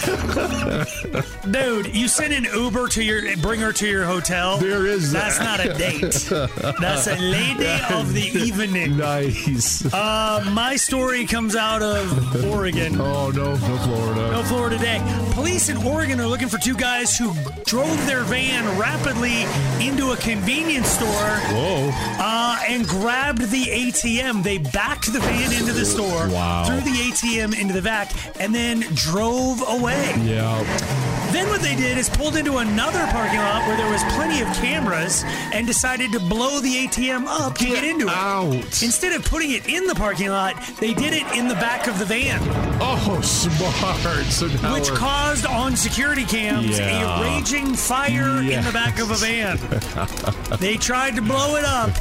Dude, you send an Uber to your, bring her to your hotel. There is That's that. not a date. That's a lady of the evening. Nice. Uh, my story comes out of Oregon. Oh, no, no Florida. No Florida day. Police in Oregon are looking for two guys who drove their van rapidly into a convenience store. Whoa. Uh, and grabbed the A T M. They backed the van into the store, Wow. threw the A T M into the back, and then drove away. Yeah. Then what they did is pulled into another parking lot where there was plenty of cameras and decided to blow the A T M up to get into it. Out. Instead of putting it in the parking lot, they did it in the back of the van. Oh, smart. So now Which we're- caused on security cams Yeah. a raging fire in the back of a van. They tried to blow it up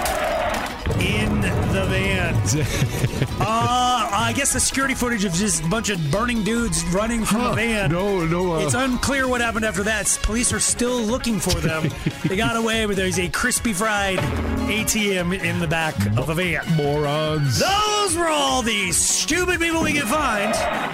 in the van. uh, I guess the security footage of just a bunch of burning dudes running from Huh. a van. No, no. Uh, It's unclear what happened after that. Police are still looking for them. They got away, but there's a crispy fried A T M in the back of a van. Morons. Those were all the stupid people we could find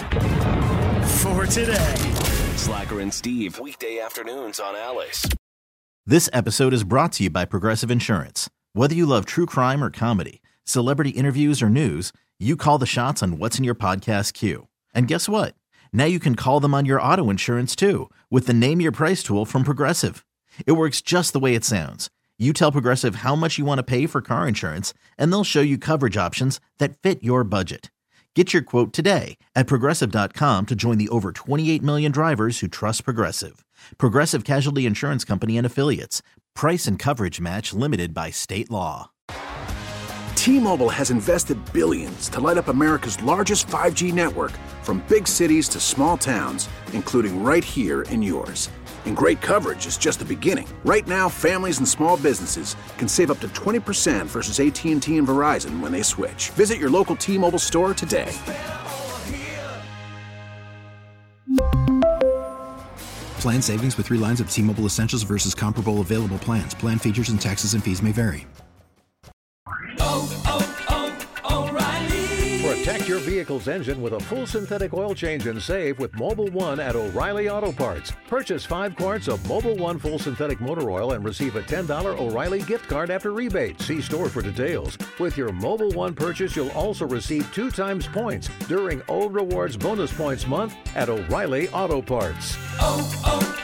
for today. Slacker and Steve, weekday afternoons on Alice. This episode is brought to you by Progressive Insurance. Whether you love true crime or comedy, celebrity interviews or news, you call the shots on what's in your podcast queue. And guess what? Now you can call them on your auto insurance too with the Name Your Price tool from Progressive. It works just the way it sounds. You tell Progressive how much you want to pay for car insurance, and they'll show you coverage options that fit your budget. Get your quote today at Progressive dot com to join the over twenty-eight million drivers who trust Progressive. Progressive Casualty Insurance Company and Affiliates. Price and coverage match limited by state law. T-Mobile has invested billions to light up America's largest five G network, from big cities to small towns, including right here in yours. And great coverage is just the beginning. Right now, families and small businesses can save up to twenty percent versus A T and T and Verizon when they switch. Visit your local T-Mobile store today. Plan savings with three lines of T-Mobile Essentials versus comparable available plans. Plan features and taxes and fees may vary. Oh, oh, oh, O'Reilly. Protect your vehicle's engine with a full synthetic oil change and save with Mobil one at O'Reilly Auto Parts. Purchase five quarts of Mobil one full synthetic motor oil and receive a ten dollars O'Reilly gift card after rebate. See store for details. With your Mobil one purchase, you'll also receive two times points during O Rewards Bonus Points Month at O'Reilly Auto Parts. Oh, oh,